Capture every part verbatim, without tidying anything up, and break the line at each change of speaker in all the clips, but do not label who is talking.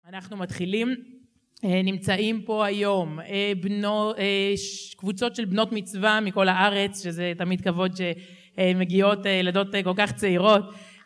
אנחנו מתחילים, נמצאים פה היום בנו, קבוצות של בנות מצווה מכל הארץ, שזה תמיד כבוד שמגיעות ילדות כל כך צעירות,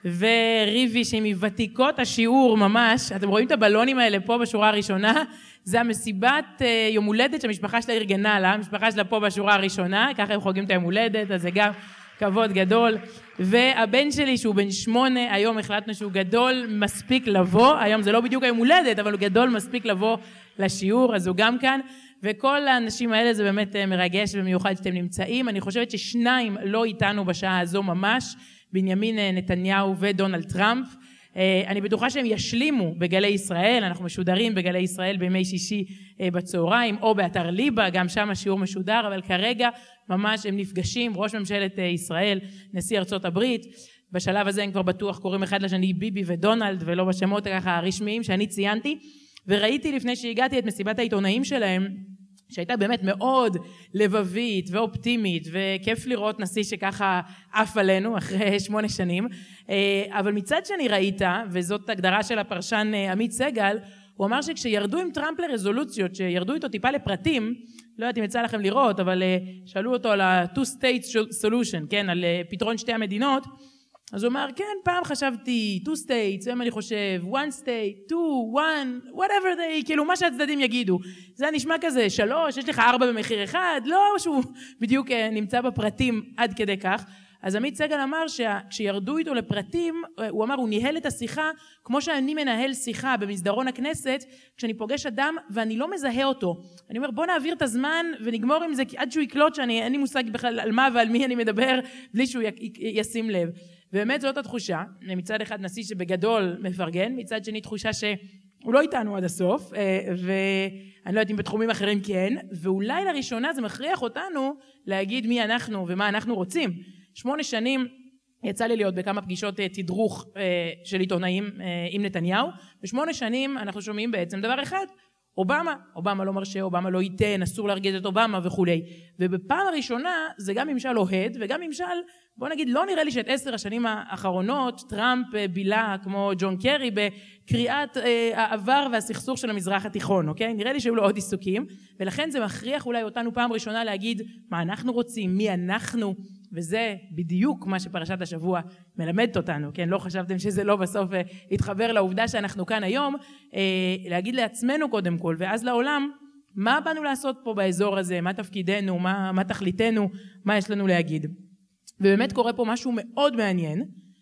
וריבי שהיא מוותיקות השיעור ממש. אתם רואים את הבלונים האלה פה בשורה הראשונה, זה המסיבת יום הולדת שהמשפחה שלה ארגנה לה, המשפחה שלה פה בשורה הראשונה, ככה הם חוגגים את היום הולדת, אז זה גם כבוד גדול. והבן שלי שהוא בן שמונה, היום החלטנו שהוא גדול מספיק לבוא, היום זה לא בדיוק היום הולדת, אבל הוא גדול מספיק לבוא לשיעור, אז הוא גם כאן. וכל האנשים האלה זה באמת מרגש ומיוחד שאתם נמצאים. אני חושבת ששניים לא איתנו בשעה הזו ממש, בנימין נתניהו ודונלד טראמפ. אני בטוחה שהם ישלימו בגלי ישראל, אנחנו משודרים בגלי ישראל בימי שישי בצהריים, או באתר ליבה, גם שם השיעור משודר, אבל כרגע ממש הם נפגשים, ראש ממשלת ישראל, נשיא ארצות הברית, בשלב הזה הם כבר בטוח קוראים אחד לשני ביבי ודונלד, ולא בשמות ככה הרשמיים שאני ציינתי, וראיתי לפני שהגעתי את מסיבת העיתונאים שלהם, שהייתה באמת מאוד לבבית ואופטימית, וכיף לראות נשיא שככה עף עלינו אחרי שמונה שנים. אבל מצד שני ראית, וזאת הגדרה של הפרשן עמית סגל, הוא אמר שכשירדו עם טראמפ לרזולוציות, שירדו איתו טיפה לפרטים, לא יודעת אם יצא לכם לראות, אבל שאלו אותו על ה-two states solution, כן, על פתרון שתי המדינות, אז הוא אמר, כן, פעם חשבתי two states, היום אני חושב one state, two, one, whatever they, כאילו מה שהצדדים יגידו. זה נשמע כזה, שלוש, יש לך ארבע במחיר אחד, לא שהוא בדיוק נמצא בפרטים עד כדי כך. אז עמית סגל אמר שכשירדו איתו לפרטים, הוא אמר, הוא ניהל את השיחה כמו שאני מנהל שיחה במסדרון הכנסת, כשאני פוגש אדם ואני לא מזהה אותו. אני אומר, בוא נעביר את הזמן ונגמור עם זה עד שהוא יקלוט שאני, אין לי מושג בכלל על מה ועל מי אני מדבר, בלי שהוא ישים לב. ובאמת זאת התחושה, מצד אחד נשיא שבגדול מפרגן, מצד שני תחושה שהוא לא איתנו עד הסוף, ואני לא יודעת אם בתחומים אחרים כן, ואולי לראשונה זה מכריח אותנו להגיד מי אנחנו ומה אנחנו רוצים. שמונה שנים יצא לי להיות בכמה פגישות תדרוך של עיתונאים עם נתניהו, ושמונה שנים אנחנו שומעים בעצם דבר אחד, אובמה, אובמה לא מרשה, אובמה לא ייתן, אסור להרגיז את אובמה וכולי. ובפעם הראשונה זה גם ממשל אוהד וגם ממשל, בוא נגיד, לא נראה לי שאת עשר השנים האחרונות טראמפ בילה כמו ג'ון קרי בקריאת העבר והסכסוך של המזרח התיכון, אוקיי? נראה לי שהיו לו עוד עיסוקים, ולכן זה מכריח אולי אותנו פעם ראשונה להגיד מה אנחנו רוצים, מי אנחנו, וזה בדיוק מה שפרשת השבוע מלמדת אותנו, כן? לא חשבתם שזה לא בסוף התחבר לעובדה שאנחנו כאן היום, להגיד לעצמנו קודם כל, ואז לעולם, מה באנו לעשות פה באזור הזה, מה תפקידנו, מה, מה תכליתנו, מה יש לנו להגיד. ובאמת קורה פה משהו מאוד מעניין.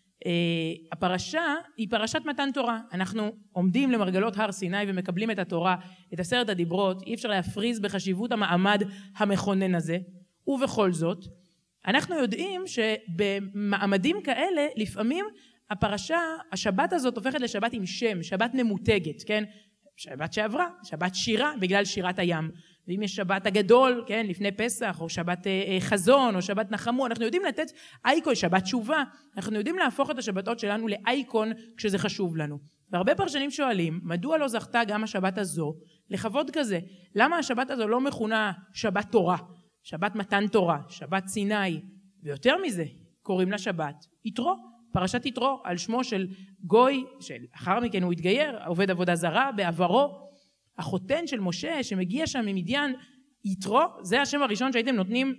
הפרשה היא פרשת מתן תורה. אנחנו עומדים למרגלות הר סיני ומקבלים את התורה, את עשרת הדיברות. אי אפשר להפריז בחשיבות המעמד המכונן הזה. ובכל זאת, אנחנו יודעים שבמעמדים כאלה, לפעמים הפרשה, השבת הזאת הופכת לשבת עם שם, שבת ממותגת, כן? שבת שעברה, שבת שירה, בגלל שירת הים. ואם יש שבת הגדול, כן, לפני פסח, או שבת אה, חזון, או שבת נחמו, אנחנו יודעים לתת אייקון, שבת תשובה, אנחנו יודעים להפוך את השבתות שלנו לאייקון כשזה חשוב לנו. והרבה פרשנים שואלים, מדוע לא זכתה גם השבת הזו לכבוד כזה? למה השבת הזו לא מכונה שבת תורה, שבת מתן תורה, שבת סיני, ויותר מזה, קוראים לה שבת יתרו, פרשת יתרו, על שמו של גוי, שלאחר מכן הוא התגייר, עובד עבודה זרה, בעברו, החותן של משה שמגיע שם ממדיין, יתרו, זה השם הראשון שהייתם נותנים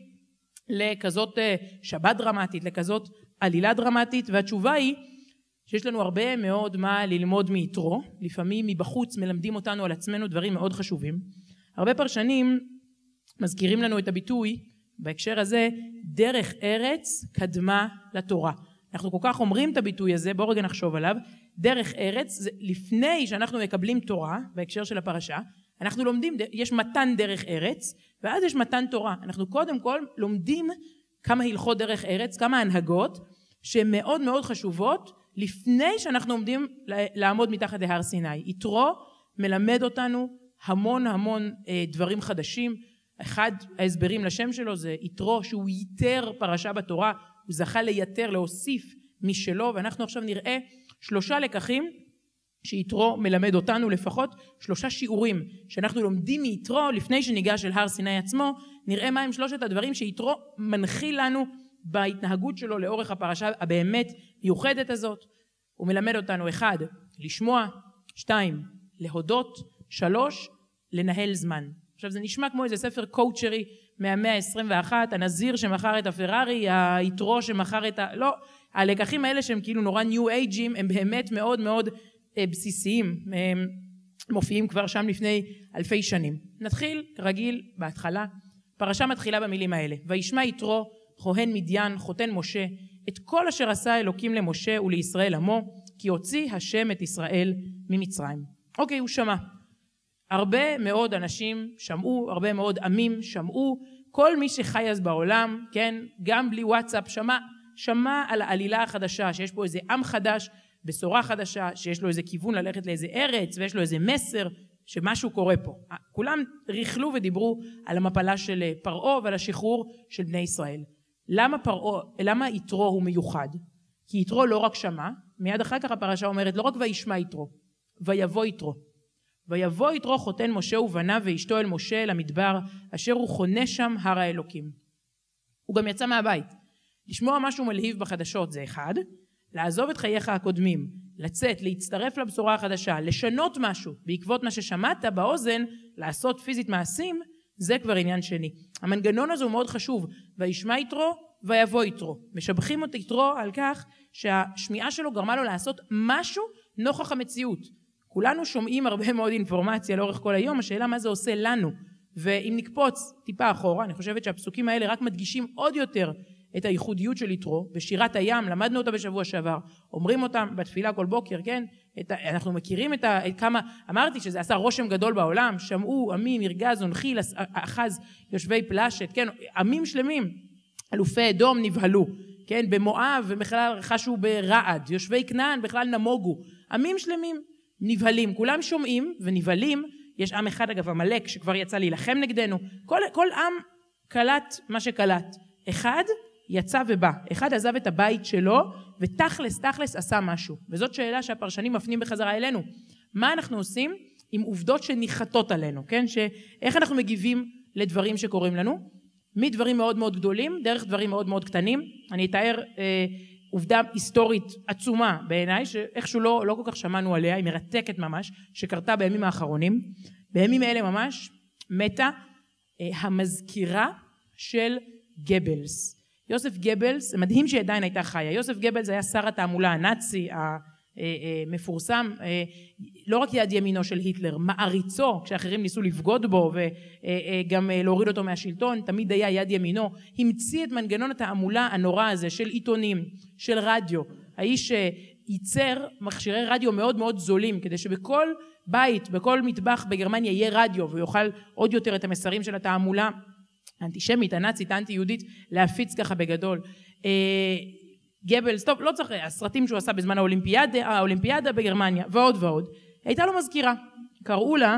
לכזאת שבת דרמטית, לכזאת עלילה דרמטית, והתשובה היא שיש לנו הרבה מאוד מה ללמוד מיתרו, לפעמים מבחוץ מלמדים אותנו על עצמנו דברים מאוד חשובים. הרבה פרשנים מזכירים לנו את הביטוי, בהקשר הזה, דרך ארץ קדמה לתורה. אנחנו כל כך אומרים את הביטוי הזה, בואו רגע נחשוב עליו, דרך ארץ, זה לפני שאנחנו מקבלים תורה, בהקשר של הפרשה, אנחנו לומדים, יש מתן דרך ארץ, ואז יש מתן תורה. אנחנו קודם כל לומדים כמה הלכות דרך ארץ, כמה הנהגות, שהן מאוד מאוד חשובות, לפני שאנחנו עומדים לעמוד מתחת להר סיני. יתרו מלמד אותנו המון המון דברים חדשים, אחד ההסברים לשם שלו זה יתרו שהוא ייתר פרשה בתורה, הוא זכה ליתר, להוסיף משלו, ואנחנו עכשיו נראה שלושה לקחים שיתרו מלמד אותנו, לפחות שלושה שיעורים שאנחנו לומדים מיתרו לפני שניגש אל הר סיני עצמו, נראה מהם שלושת הדברים שיתרו מנחיל לנו בהתנהגות שלו לאורך הפרשה הבאמת מיוחדת הזאת. הוא מלמד אותנו אחד, לשמוע, שתיים, להודות, שלוש, לנהל זמן. עכשיו זה נשמע כמו איזה ספר קואוצ'רי מהמאה ה-עשרים ואחת, הנזיר שמכר את הפרארי, היתרו שמכר את ה... לא, הלקחים האלה שהם כאילו נורא ניו אייג'ים, הם באמת מאוד מאוד בסיסיים, הם מופיעים כבר שם לפני אלפי שנים. נתחיל כרגיל בהתחלה, פרשה מתחילה במילים האלה, וישמע יתרו, כהן מדיין, חותן משה, את כל אשר עשה אלוקים למשה ולישראל עמו, כי הוציא השם את ישראל ממצרים. אוקיי, הוא שמע. הרבה מאוד אנשים שמעו, הרבה מאוד עמים שמעו, כל מי שחי אז בעולם, כן, גם בלי וואטסאפ, שמע, שמע על העלילה החדשה, שיש פה איזה עם חדש, בשורה חדשה, שיש לו איזה כיוון ללכת לאיזה ארץ, ויש לו איזה מסר, שמשהו קורה פה. כולם ריחלו ודיברו על המפלה של פרעה ועל השחרור של בני ישראל. למה פרעה, למה יתרו הוא מיוחד? כי יתרו לא רק שמע, מיד אחר כך הפרשה אומרת, לא רק וישמע יתרו, ויבוא יתרו. ויבוא יתרו חותן משה ובניו ואשתו אל משה אל המדבר, אשר הוא חונה שם הר האלוקים. הוא גם יצא מהבית. לשמוע משהו מלהיב בחדשות זה אחד, לעזוב את חייך הקודמים, לצאת, להצטרף לבשורה החדשה, לשנות משהו בעקבות מה ששמעת באוזן, לעשות פיזית מעשים, זה כבר עניין שני. המנגנון הזה הוא מאוד חשוב, וישמע יתרו ויבוא יתרו. משבחים את יתרו על כך שהשמיעה שלו גרמה לו לעשות משהו נוכח המציאות. כולנו שומעים הרבה מאוד אינפורמציה לאורך כל היום, השאלה מה זה עושה לנו. ואם נקפוץ טיפה אחורה, אני חושבת שהפסוקים האלה רק מדגישים עוד יותר את הייחודיות של יתרו. בשירת הים, למדנו אותה בשבוע שעבר, אומרים אותה בתפילה כל בוקר, כן? את, אנחנו מכירים את, ה, את כמה, אמרתי שזה עשה רושם גדול בעולם, שמעו עמים, ירגז, ונחיל, אחז, יושבי פלשת, כן? עמים שלמים, אלופי אדום נבהלו, כן? במואב, ובכלל חשו ברעד, יושבי כנען בכלל נמוגו, עמים שלמים נבהלים, כולם שומעים ונבהלים. יש עם אחד אגב עמלק שכבר יצא להילחם נגדנו, כל, כל עם קלט מה שקלט, אחד יצא ובא, אחד עזב את הבית שלו ותכלס תכלס עשה משהו, וזאת שאלה שהפרשנים מפנים בחזרה אלינו, מה אנחנו עושים עם עובדות שניחתות עלינו, כן? שאיך אנחנו מגיבים לדברים שקורים לנו, מדברים מאוד מאוד גדולים דרך דברים מאוד מאוד קטנים. אני אתאר אה, עובדה היסטורית עצומה בעיניי, שאיכשהו לא, לא כל כך שמענו עליה, היא מרתקת ממש, שקרתה בימים האחרונים. בימים אלה ממש מתה אה, המזכירה של גבלס. יוסף גבלס, מדהים שהיא עדיין הייתה חיה. יוסף גבלס היה שר התעמולה הנאצי המפורסם, לא רק יד ימינו של היטלר, מעריצו, כשאחרים ניסו לבגוד בו וגם להוריד אותו מהשלטון, תמיד היה יד ימינו. המציא את מנגנון התעמולה הנורא הזה של עיתונים, של רדיו. האיש ייצר מכשירי רדיו מאוד מאוד זולים, כדי שבכל בית, בכל מטבח בגרמניה יהיה רדיו, ויוכל עוד יותר את המסרים של התעמולה האנטישמית, הנאצית, האנטי-יהודית, להפיץ ככה בגדול. גבלס, טוב, לא צריך, הסרטים שהוא עשה בזמן האולימפיאדה, האולימפיאדה בגרמניה, ועוד ועוד. הייתה לו מזכירה, קראו לה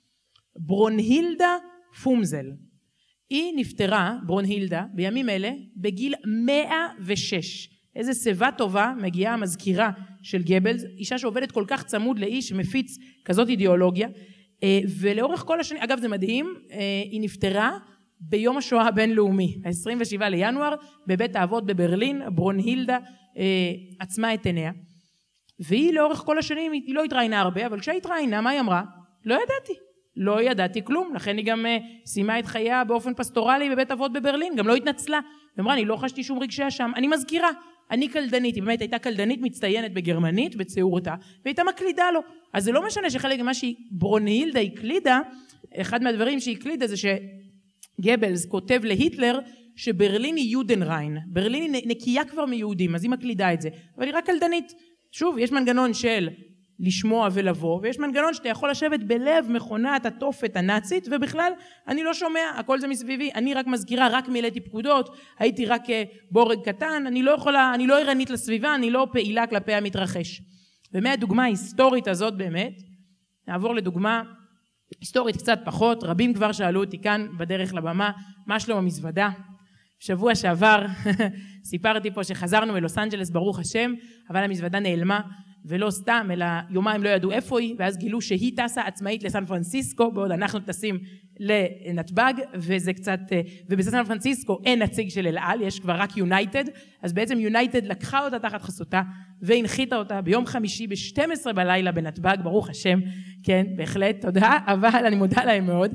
ברונהילדה פומזל. היא נפטרה, ברונהילדה, בימים אלה, בגיל מאה ושש. איזה שיבה טובה מגיעה המזכירה של גבלס, אישה שעובדת כל כך צמוד לאיש שמפיץ כזאת אידיאולוגיה, ולאורך כל השנים, אגב זה מדהים, היא נפטרה ביום השואה הבינלאומי, ה-עשרים ושבעה לינואר, בבית האבות בברלין. ברונהילדה אה, עצמה את עיניה, והיא לאורך כל השנים, היא לא התראיינה הרבה, אבל כשהיא התראיינה, מה היא אמרה? לא ידעתי, לא ידעתי כלום, לכן היא גם אה, סיימה את חייה באופן פסטורלי בבית אבות בברלין, גם לא התנצלה, ואמרה, אני לא חשתי שום רגשי אשם, אני מזכירה, אני קלדנית, היא באמת הייתה קלדנית מצטיינת בגרמנית, בציורתה, והייתה מקלידה לו, אז זה לא משנה שחלק ממה שהיא ברונהילדה הקלידה, אחד מהדברים שהיא הקלידה זה ש גבלס כותב להיטלר שברלין היא יודנריין, ברלין היא נקייה כבר מיהודים, אז היא מקלידה את זה, אבל היא רק קלדנית. שוב, יש מנגנון של לשמוע ולבוא, ויש מנגנון שאתה יכול לשבת בלב מכונת התופת הנאצית, ובכלל אני לא שומע, הכל זה מסביבי, אני רק מזכירה, רק מילאתי פקודות, הייתי רק בורג קטן, אני לא יכולה, אני לא ערנית לסביבה, אני לא פעילה כלפי המתרחש. ומהדוגמה ההיסטורית הזאת באמת, נעבור לדוגמה היסטורית קצת פחות. רבים כבר שאלו אותי כאן בדרך לבמה, מה שלום המזוודה? שבוע שעבר סיפרתי פה שחזרנו מלוס אנג'לס ברוך השם, אבל המזוודה נעלמה, ולא סתם, אלא יומיים לא ידעו איפה היא, ואז גילו שהיא טסה עצמאית לסן פרנסיסקו, בעוד אנחנו טסים לנתב"ג, וזה קצת, ובסן פרנסיסקו אין נציג של אל על, יש כבר רק יונייטד, אז בעצם יונייטד לקחה אותה תחת חסותה, והנחיתה אותה ביום חמישי ב-שתים עשרה בלילה בנתב"ג, ברוך השם, כן, בהחלט, תודה, אבל אני מודה להם מאוד,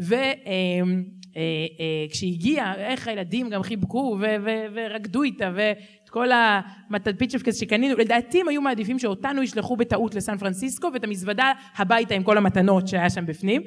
וכשהיא הגיעה, איך הילדים גם חיבקו, ורקדו איתה, ואת כל המתנפיצ'פקס שקנינו, לדעתי הם היו מעדיפים שאותנו ישלחו בטעות לסן פרנסיסקו, ואת המזוודה הביתה עם כל המתנות שהיה שם בפנים,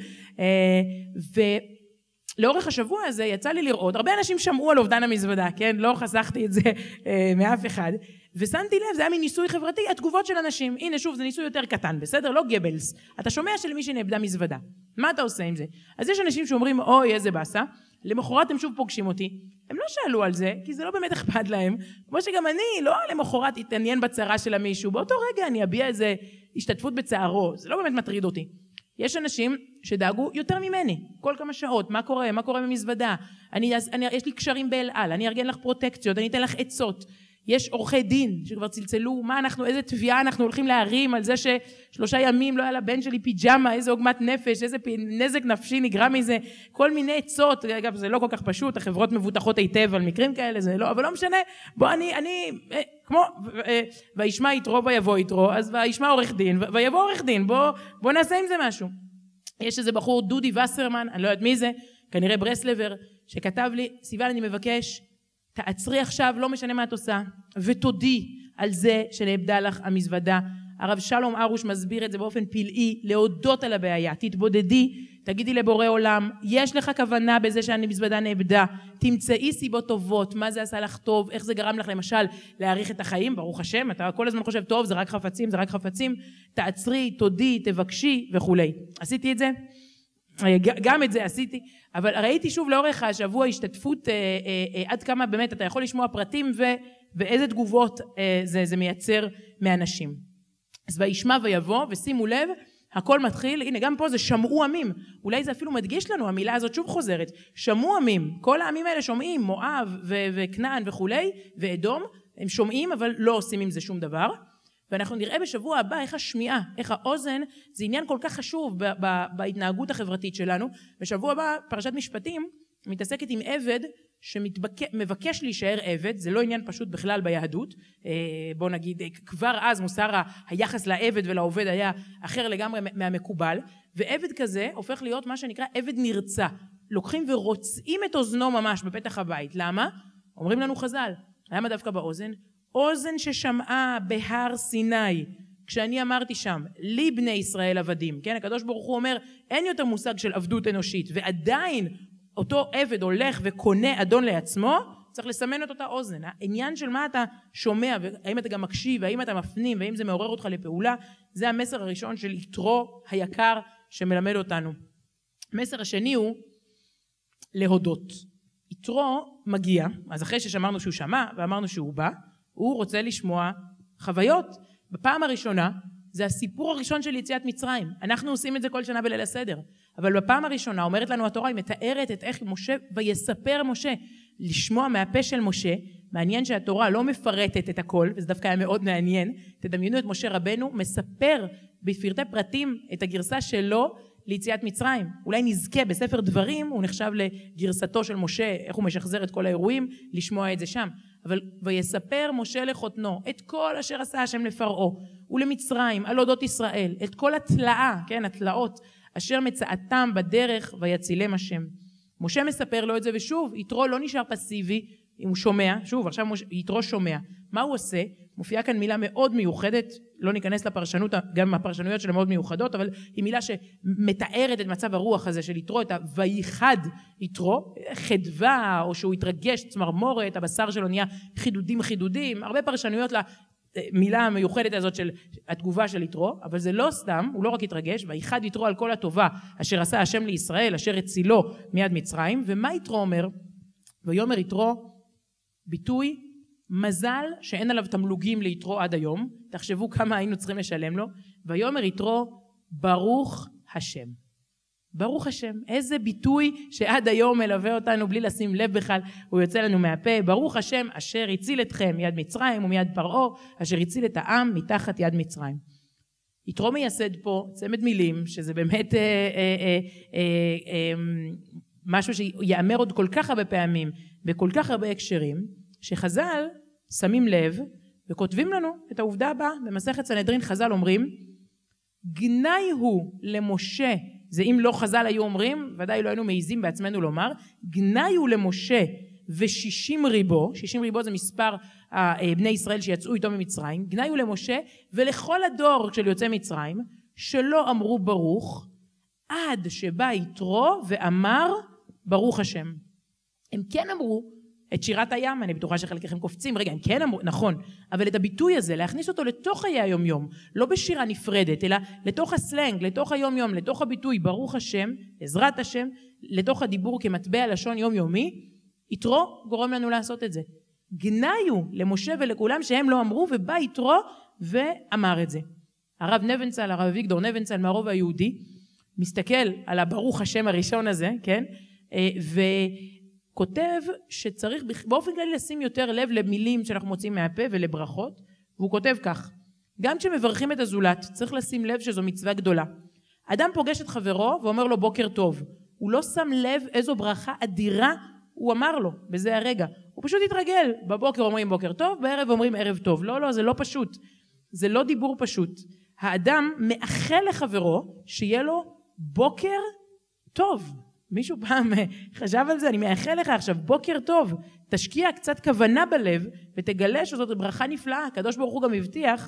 ולאורך השבוע הזה יצא לי לראות, הרבה אנשים שמעו על אובדן המזוודה, כן, לא חסכתי את זה מאף אחד, ושמתי לב, זה היה מין ניסוי חברתי, התגובות של אנשים, הנה שוב, זה ניסוי יותר קטן, בסדר? לא גבלס, אתה שומע שלמי שנאבדה מזוודה, מה אתה עושה עם זה? אז יש אנשים שאומרים, אוי, איזה באסה, למחרת הם שוב פוגשים אותי, הם לא שאלו על זה, כי זה לא באמת אכפת להם, כמו שגם אני, לא למחרת התעניין בצרה של המישהו, באותו רגע אני אביע איזה השתתפות בצערו, זה לא באמת מטריד אותי. יש אנשים שדאגו יותר ממני, כל כמה שעות, מה קורה, מה קורה במזוודה, אני, אני, יש לי קשרים באל על, אני ארגן לך פרוטקציות, אני אתן לך עצות, יש עורכי דין שכבר צלצלו, מה אנחנו, איזה תביעה אנחנו הולכים להרים על זה ששלושה ימים לא היה לבן שלי פיג'מה, איזה עוגמת נפש, איזה נזק נפשי נגרם מזה, כל מיני עצות, אגב זה לא כל כך פשוט, החברות מבוטחות היטב על מקרים כאלה, זה לא, אבל לא משנה, בוא אני, אני, כמו, וישמע יתרו ויבוא יתרו, אז וישמע עורך דין, ויבוא עורך דין, בוא, בוא נעשה עם זה משהו. יש איזה בחור דודי וסרמן, אני לא יודעת מי זה, כנראה ברסלבר, שכתב לי, סיוון אני מבקש, תעצרי עכשיו, לא משנה מה את עושה, ותודי על זה שנאבדה לך המזוודה. הרב שלום ארוש מסביר את זה באופן פלאי, להודות על הבעיה, תתבודדי, תגידי לבורא עולם, יש לך כוונה בזה שהמזוודה נאבדה, תמצאי סיבות טובות, מה זה עשה לך טוב, איך זה גרם לך למשל להאריך את החיים, ברוך השם, אתה כל הזמן חושב טוב, זה רק חפצים, זה רק חפצים, תעצרי, תודי, תבקשי וכולי. עשיתי את זה? גם את זה עשיתי, אבל ראיתי שוב לאורך השבוע השתתפות אה, אה, אה, עד כמה באמת אתה יכול לשמוע פרטים ו, ואיזה תגובות אה, זה, זה מייצר מאנשים. אז וישמע ויבוא, ושימו לב, הכל מתחיל, הנה גם פה זה שמעו עמים, אולי זה אפילו מדגיש לנו, המילה הזאת שוב חוזרת, שמעו עמים, כל העמים האלה שומעים, מואב ו- וכנען וכולי, ואדום, הם שומעים אבל לא עושים עם זה שום דבר, ואנחנו נראה בשבוע הבא איך השמיעה, איך האוזן, זה עניין כל כך חשוב ב- ב- בהתנהגות החברתית שלנו. בשבוע הבא פרשת משפטים מתעסקת עם עבד שמבקש להישאר עבד, זה לא עניין פשוט בכלל ביהדות, בוא נגיד כבר אז מוסר היחס לעבד ולעובד היה אחר לגמרי מהמקובל, ועבד כזה הופך להיות מה שנקרא עבד נרצע, לוקחים ורוצעים את אוזנו ממש בפתח הבית. למה? אומרים לנו חז"ל, למה דווקא באוזן? אוזן ששמעה בהר סיני, כשאני אמרתי שם, לי בני ישראל עבדים, כן? הקדוש ברוך הוא אומר, אין יותר מושג של עבדות אנושית, ועדיין אותו עבד הולך וקונה אדון לעצמו, צריך לסמן את אותה אוזן. העניין של מה אתה שומע, והאם אתה גם מקשיב, והאם אתה מפנים, והאם זה מעורר אותך לפעולה, זה המסר הראשון של יתרו היקר שמלמד אותנו. המסר השני הוא להודות. יתרו מגיע, אז אחרי ששמרנו שהוא שמע, ואמרנו שהוא בא, הוא רוצה לשמוע חוויות. בפעם הראשונה, זה הסיפור הראשון של יציאת מצרים. אנחנו עושים את זה כל שנה בליל הסדר. אבל בפעם הראשונה אומרת לנו התורה, היא מתארת את איך משה, ויספר משה, לשמוע מהפה של משה. מעניין שהתורה לא מפרטת את הכל, וזה דווקא היה מאוד מעניין. תדמיינו את משה רבנו, מספר בפרטי פרטים את הגרסה שלו ליציאת מצרים. אולי נזכה בספר דברים, הוא נחשב לגרסתו של משה, איך הוא משחזר את כל האירועים, לשמוע את זה שם. אבל ויספר משה לחותנו את כל אשר עשה השם לפרעה ולמצרים על אודות ישראל, את כל התלאה, כן, התלאות אשר מצאתם בדרך ויצילם השם. משה מספר לו את זה, ושוב יתרו לא נשאר פסיבי, הוא שומע, שוב עכשיו משה, יתרו שומע. מה הוא עושה? מופיעה כאן מילה מאוד מיוחדת, לא ניכנס לפרשנות, גם הפרשנויות שלה מאוד מיוחדות, אבל היא מילה שמתארת את מצב הרוח הזה של יתרו, את ה"ויחד יתרו", חדווה, או שהוא התרגש, צמרמורת, הבשר שלו נהיה חידודים חידודים, הרבה פרשנויות למילה המיוחדת הזאת של התגובה של יתרו, אבל זה לא סתם, הוא לא רק התרגש, ויחד יתרו על כל הטובה אשר עשה השם לישראל, אשר הצילו מיד מצרים. ומה יתרו אומר? ויאמר יתרו, ביטוי מזל שאין עליו תמלוגים ליתרו עד היום, תחשבו כמה היינו צריכים לשלם לו. ויאמר יתרו, ברוך השם. ברוך השם, איזה ביטוי שעד היום מלווה אותנו בלי לשים לב בכלל, הוא יוצא לנו מהפה, ברוך השם אשר הציל אתכם מיד מצרים ומיד פרעה, אשר הציל את העם מתחת יד מצרים. יתרו מייסד פה צמד מילים, שזה באמת אה, אה, אה, אה, אה, משהו שיאמר עוד כל כך הרבה פעמים, בכל כך הרבה הקשרים, שחז"ל שמים לב וכותבים לנו את העובדה הבאה. במסכת סנהדרין חז"ל אומרים, גנאי הוא למשה, זה אם לא חז"ל היו אומרים, ודאי לא היינו מעיזים בעצמנו לומר, גנאי הוא למשה ושישים ריבו, שישים ריבו זה מספר בני ישראל שיצאו איתו ממצרים, גנאי הוא למשה ולכל הדור של יוצאי מצרים, שלא אמרו ברוך, עד שבא יתרו ואמר ברוך השם. הם כן אמרו את שירת הים, אני בטוחה שחלקכם קופצים, רגע, הם כן אמרו, נכון, אבל את הביטוי הזה, להכניס אותו לתוך חיי היום יום, לא בשירה נפרדת, אלא לתוך הסלנג, לתוך היום יום, לתוך הביטוי ברוך השם, עזרת השם, לתוך הדיבור כמטבע לשון יום יומי, יתרו גורם לנו לעשות את זה. גנאיו למשה ולכולם שהם לא אמרו, ובא יתרו ואמר את זה. הרב נבנצל, הרב אביגדור נבנצל מהרובע היהודי, מסתכל על הברוך השם הראשון הזה, כן? וכותב שצריך באופן כללי לשים יותר לב למילים שאנחנו מוצאים מהפה ולברכות, והוא כותב כך, גם כשמברכים את הזולת, צריך לשים לב שזו מצווה גדולה. אדם פוגש את חברו ואומר לו בוקר טוב, הוא לא שם לב איזו ברכה אדירה הוא אמר לו בזה הרגע, הוא פשוט התרגל, בבוקר אומרים בוקר טוב, בערב אומרים ערב טוב, לא לא זה לא פשוט, זה לא דיבור פשוט, האדם מאחל לחברו שיהיה לו בוקר טוב. מישהו פעם חשב על זה? אני מאחל לך עכשיו בוקר טוב, תשקיע קצת כוונה בלב ותגלה שזאת ברכה נפלאה. הקדוש ברוך הוא גם הבטיח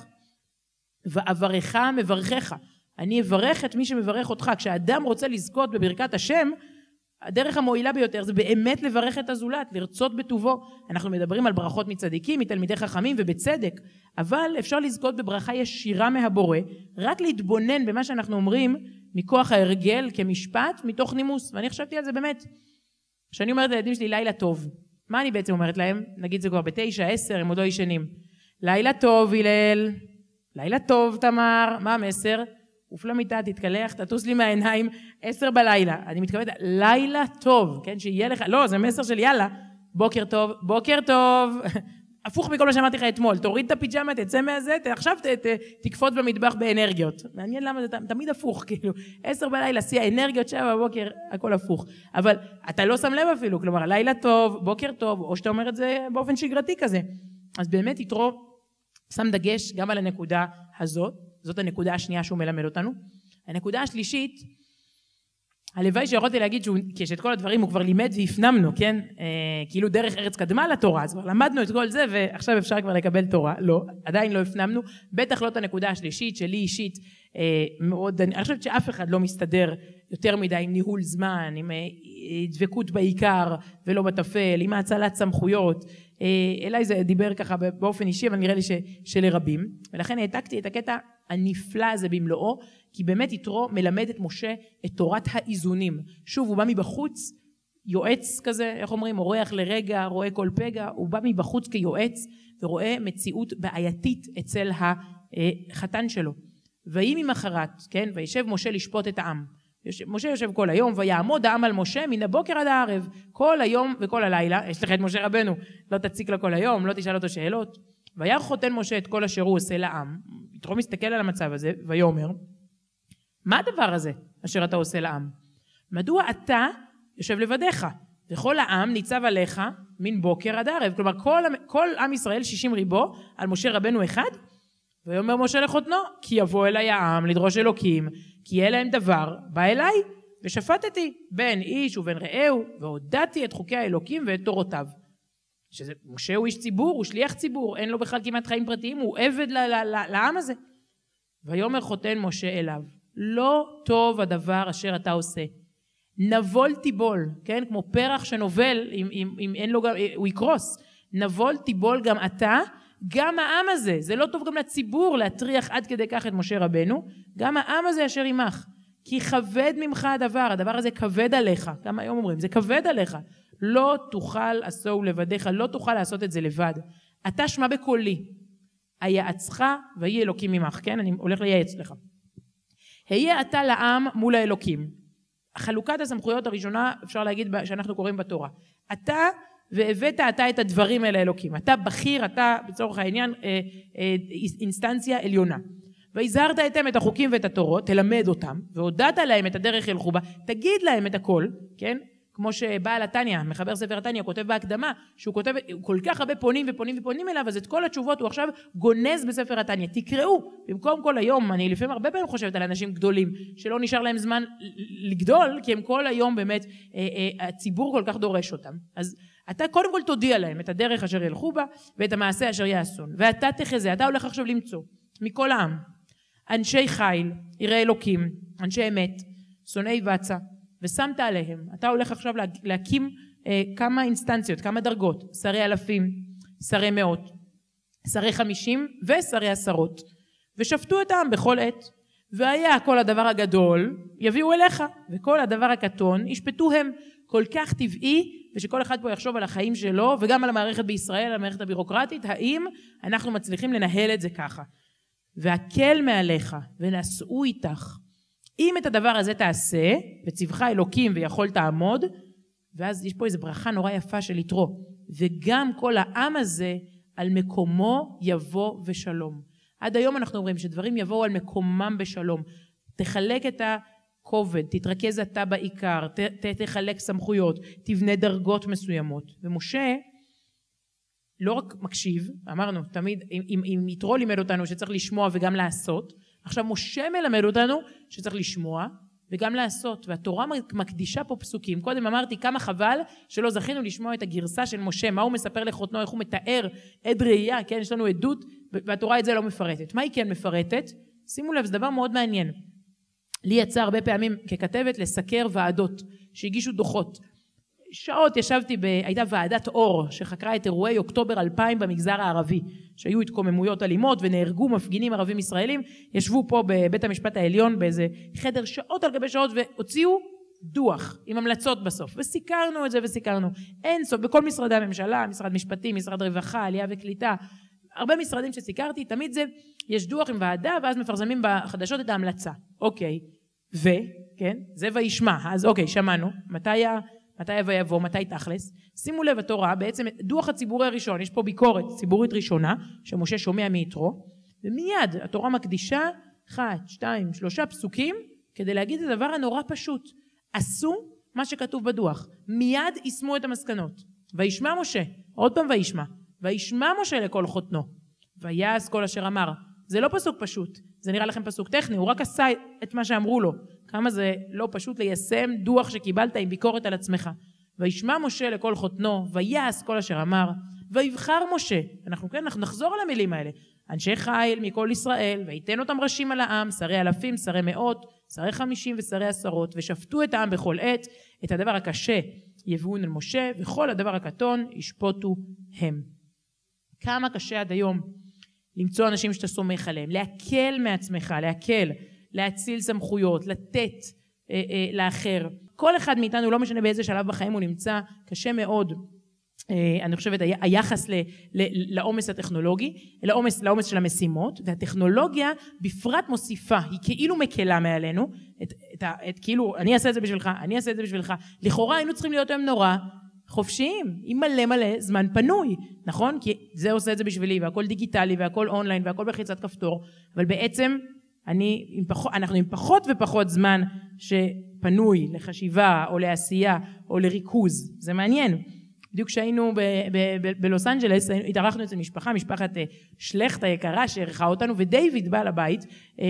ואברך מברכך, אני אברך את מי שמברך אותך. כשאדם רוצה לזכות בברכת השם, הדרך המועילה ביותר זה באמת לברך את הזולת, לרצות בטובו. אנחנו מדברים על ברכות מצדיקים, מתלמידי חכמים ובצדק, אבל אפשר לזכות בברכה ישירה מהבורא, רק להתבונן במה שאנחנו אומרים מכוח ההרגל כמשפט, מתוך נימוס. ואני חשבתי על זה באמת. כשאני אומרת לילדים שלי לילה טוב, מה אני בעצם אומרת להם? נגיד זה כבר בתשע, עשר, הם עוד לא ישנים. לילה טוב הלל, לילה טוב תמר, מה המסר? עוף למיטה, תתקלח, תטוס לי מהעיניים, עשר בלילה. אני מתכוונת, לילה טוב, כן, שיהיה לך, לא, זה מסר של יאללה, בוקר טוב, בוקר טוב, הפוך מכל מה שאמרתי לך אתמול, תוריד את הפיג'מה, תצא מהזה, עכשיו ת, ת, תקפוץ במטבח באנרגיות. מעניין למה זה תמיד הפוך, כאילו, עשר בלילה, שיא אנרגיות, שבע בבוקר, הכל הפוך. אבל אתה לא שם לב אפילו, כלומר, לילה טוב, בוקר טוב, או שאתה אומר את זה באופן שגרתי כזה. אז באמת יתרו שם דגש גם על הנקודה הזאת, זאת הנקודה השנייה שהוא מלמד אותנו. הנקודה השלישית, הלוואי שיכולתי להגיד שאת כל הדברים הוא כבר לימד והפנמנו, כן? אה, כאילו דרך ארץ קדמה לתורה, אז כבר למדנו את כל זה ועכשיו אפשר כבר לקבל תורה. לא, עדיין לא הפנמנו, בטח לא את הנקודה השלישית שלי אישית אה, מאוד, אני חושבת שאף אחד לא מסתדר יותר מדי עם ניהול זמן, עם אה, דבקות בעיקר ולא בטפל, עם הצלת סמכויות, אה, אליי זה דיבר ככה באופן אישי, אבל נראה לי ש, שלרבים, ולכן העתקתי את הקטע הנפלא הזה במלואו, כי באמת יתרו מלמד את משה את תורת האיזונים. שוב, הוא בא מבחוץ, יועץ כזה, איך אומרים, אורח לרגע, רואה כל פגע, הוא בא מבחוץ כיועץ, ורואה מציאות בעייתית אצל החתן שלו. ויהי ממחרת, כן, וישב משה לשפוט את העם. משה יושב כל היום, ויעמוד העם על משה מן הבוקר עד הערב, כל היום וכל הלילה. יש לך את משה רבנו, לא תציק לו כל היום, לא תשאל אותו שאלות. וירא חותן משה את כל אשר הוא עושה לעם. יתרו מסתכל על המצב הזה, ויאמר, מה הדבר הזה אשר אתה עושה לעם? מדוע אתה יושב לבדיך, וכל העם ניצב עליך מן בוקר עד ערב? כלומר, כל, כל עם ישראל שישים ריבו על משה רבנו אחד, ויאמר משה לחותנו, כי יבוא אליי העם לדרוש אלוקים, כי יהיה להם דבר, בא אליי, ושפטתי בין איש ובין רעהו, והודעתי את חוקי האלוקים ואת תורותיו. שזה, משה הוא איש ציבור, הוא שליח ציבור, אין לו בכלל כמעט חיים פרטיים, הוא עבד ל- ל- ל- לעם הזה. ויאמר חותן משה אליו, לא טוב הדבר אשר אתה עושה. נבול תיבול, כן? כמו פרח שנובל, אם, אם, אם אין לו גם, הוא יקרוס. נבול תיבול גם אתה, גם העם הזה. זה לא טוב גם לציבור להטריח עד כדי כך את משה רבנו. גם העם הזה אשר עמך. כי כבד ממך הדבר, הדבר הזה כבד עליך. גם היום אומרים, זה כבד עליך. לא תוכל עשו לבדיך, לא תוכל לעשות את זה לבד. אתה שמע בקולי. היעצך ויהי אלוקים ממך, כן? אני הולך לייעץ לך. היה אתה לעם מול האלוקים. חלוקת הסמכויות הראשונה, אפשר להגיד שאנחנו קוראים בתורה. אתה והבאת אתה את הדברים אל האלוקים. אתה בכיר, אתה בצורך העניין אה, אה, אינסטנציה עליונה. והזהרת אתם את החוקים ואת התורות, תלמד אותם, והודעת להם את הדרך ילכו בה, תגיד להם את הכל, כן? כמו שבעל התניא, מחבר ספר התניא, כותב בהקדמה, שהוא כותב, כל כך הרבה פונים ופונים ופונים אליו, אז את כל התשובות הוא עכשיו גונז בספר התניא. תקראו, במקום כל היום, אני לפעמים הרבה פעמים חושבת על אנשים גדולים, שלא נשאר להם זמן לגדול, כי הם כל היום באמת, אה, אה, הציבור כל כך דורש אותם. אז אתה קודם כל תודיע להם את הדרך אשר ילכו בה, ואת המעשה אשר יעשון. ואתה תחזה, אתה הולך עכשיו למצוא, מכל העם, אנשי חיל, יראי אלוקים, אנשי אמת, שונאי בצע, ושמת עליהם. אתה הולך עכשיו להקים אה, כמה אינסטנציות, כמה דרגות, שרי אלפים, שרי מאות, שרי חמישים ושרי עשרות, ושפטו את העם בכל עת. והיה כל הדבר הגדול יביאו אליך, וכל הדבר הקטון ישפטו הם. כל כך טבעי, ושכל אחד פה יחשוב על החיים שלו, וגם על המערכת בישראל, על המערכת הבירוקרטית, האם אנחנו מצליחים לנהל את זה ככה. והקל מעליך, ונשאו איתך. אם את הדבר הזה תעשה, וצבך אלוקים ויכול תעמוד, ואז יש פה איזו ברכה נורא יפה של יתרו, וגם כל העם הזה על מקומו יבוא ושלום. עד היום אנחנו אומרים שדברים יבואו על מקומם בשלום. תחלק את הכובד, תתרכז אתה בעיקר, ת, ת, תחלק סמכויות, תבנה דרגות מסוימות. ומשה לא רק מקשיב, אמרנו תמיד, אם, אם, אם יתרו לימד אותנו שצריך לשמוע וגם לעשות, עכשיו משה מלמד אותנו שצריך לשמוע וגם לעשות, והתורה מקדישה פה פסוקים. קודם אמרתי כמה חבל שלא זכינו לשמוע את הגרסה של משה, מה הוא מספר לחותנו, איך הוא מתאר עד ראייה, כן, יש לנו עדות, והתורה את זה לא מפרטת. מה היא כן מפרטת? שימו לב, זה דבר מאוד מעניין. לי יצא הרבה פעמים ככתבת לסקר ועדות שהגישו דוחות. שעות ישבתי, ב... הייתה ועדת אור שחקרה את אירועי אוקטובר אלפיים במגזר הערבי, שהיו התקוממויות אלימות ונהרגו מפגינים ערבים ישראלים, ישבו פה בבית המשפט העליון באיזה חדר שעות על גבי שעות והוציאו דוח עם המלצות בסוף, וסיקרנו את זה וסיקרנו, אין סוף, בכל משרדי הממשלה, משרד משפטים, משרד רווחה, עלייה וקליטה, הרבה משרדים שסיקרתי, תמיד זה, יש דוח עם ועדה ואז מפרסמים בחדשות את ההמלצה, אוקיי, ו, כן, זה וישמע, אז אוקיי, שמענו, מתי ה... מתי ויבוא, מתי תכלס. שימו לב, התורה, בעצם דוח הציבורי הראשון, יש פה ביקורת ציבורית ראשונה, שמשה שומע מיתרו, ומיד התורה מקדישה אחת, שתיים, שלושה פסוקים, כדי להגיד את הדבר הנורא פשוט. עשו מה שכתוב בדוח. מיד יישמו את המסקנות. וישמע משה, עוד פעם וישמע, וישמע משה לכל חותנו, ויעש כל אשר אמר. זה לא פסוק פשוט, זה נראה לכם פסוק טכני, הוא רק עשה את מה שאמרו לו. כמה זה לא פשוט ליישם דוח שקיבלת עם ביקורת על עצמך. וישמע משה לכל חותנו, ויעש כל אשר אמר, ויבחר משה. אנחנו כן, אנחנו נחזור על המילים האלה. אנשי חיל מכל ישראל, ויתן אותם ראשים על העם, שרי אלפים, שרי מאות, שרי חמישים ושרי עשרות, ושפטו את העם בכל עת, את הדבר הקשה יביאון אל משה, וכל הדבר הקטון ישפוטו הם. כמה קשה עד היום למצוא אנשים שאתה סומך עליהם, להקל מעצמך, להקל, להציל סמכויות, לתת אה, אה, לאחר. כל אחד מאיתנו, לא משנה באיזה שלב בחיים הוא נמצא, קשה מאוד, אה, אני חושבת, ה- היחס ל- ל- לעומס הטכנולוגי, לעומס, לעומס של המשימות, והטכנולוגיה בפרט מוסיפה, היא כאילו מקלה מעלינו, את, את, את, את, כאילו, אני אעשה את זה בשבילך, אני אעשה את זה בשבילך, לכאורה היינו צריכים להיות היום נורא, חופשיים, עם מלא מלא זמן פנוי, נכון? כי זה עושה את זה בשבילי, והכל דיגיטלי, והכל אונליין, והכל בחיצת כפתור, אבל בעצם אני, עם פחות, אנחנו עם פחות ופחות זמן שפנוי לחשיבה, או לעשייה, או לריכוז. זה מעניין. בדיוק כשהיינו ב- ב- ב- בלוס אנג'לס, התארחנו אצל משפחה, משפחת שלכת היקרה, שערכה אותנו, ודייוויד בעל הבית,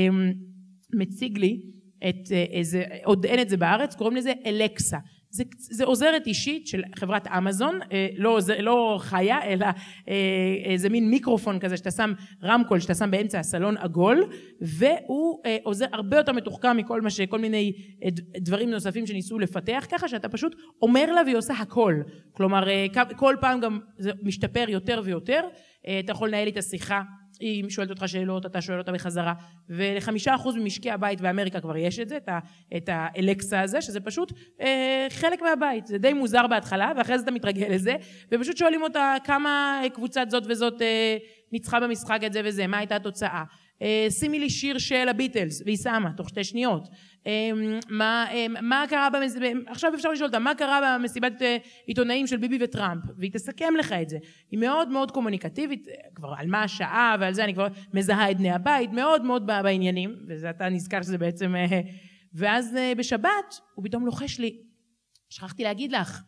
מציג לי את איזה, עוד אין את זה בארץ, קוראים לזה אלקסה. זה, זה עוזרת אישית של חברת אמזון, לא, לא חיה, אלא זה מין מיקרופון כזה שאתה שם רמקול, שאתה שם באמצע הסלון עגול, והוא עוזר הרבה יותר מתוחכם מכל מה שכל מיני דברים נוספים שניסו לפתח, ככה שאתה פשוט אומר לה והיא עושה הכל. כלומר, כל פעם גם זה משתפר יותר ויותר, אתה יכול לנהל את השיחה, היא שואלת אותך שאלות, אתה שואל אותה בחזרה, ולחמישה אחוז ממשקי הבית באמריקה כבר יש את זה, את האלקסה הזה, שזה פשוט אה, חלק מהבית, זה די מוזר בהתחלה, ואחרי זה אתה מתרגל לזה, ופשוט שואלים אותה כמה קבוצת זאת וזאת אה, ניצחה במשחק את זה וזה, מה הייתה התוצאה, שימי לי שיר של הביטלס, והיא שמה, תוך שתי שניות. מה, מה קרה במס... עכשיו אפשר לשאול אותה, מה קרה במסיבת עיתונאים של ביבי וטראמפ? והיא תסכם לך את זה. היא מאוד מאוד קומוניקטיבית, כבר על מה השעה ועל זה אני כבר מזהה את בני הבית, מאוד מאוד בעניינים, וזה אתה נזכר שזה בעצם... ואז בשבת הוא פתאום לוחש לי, שכחתי להגיד לך,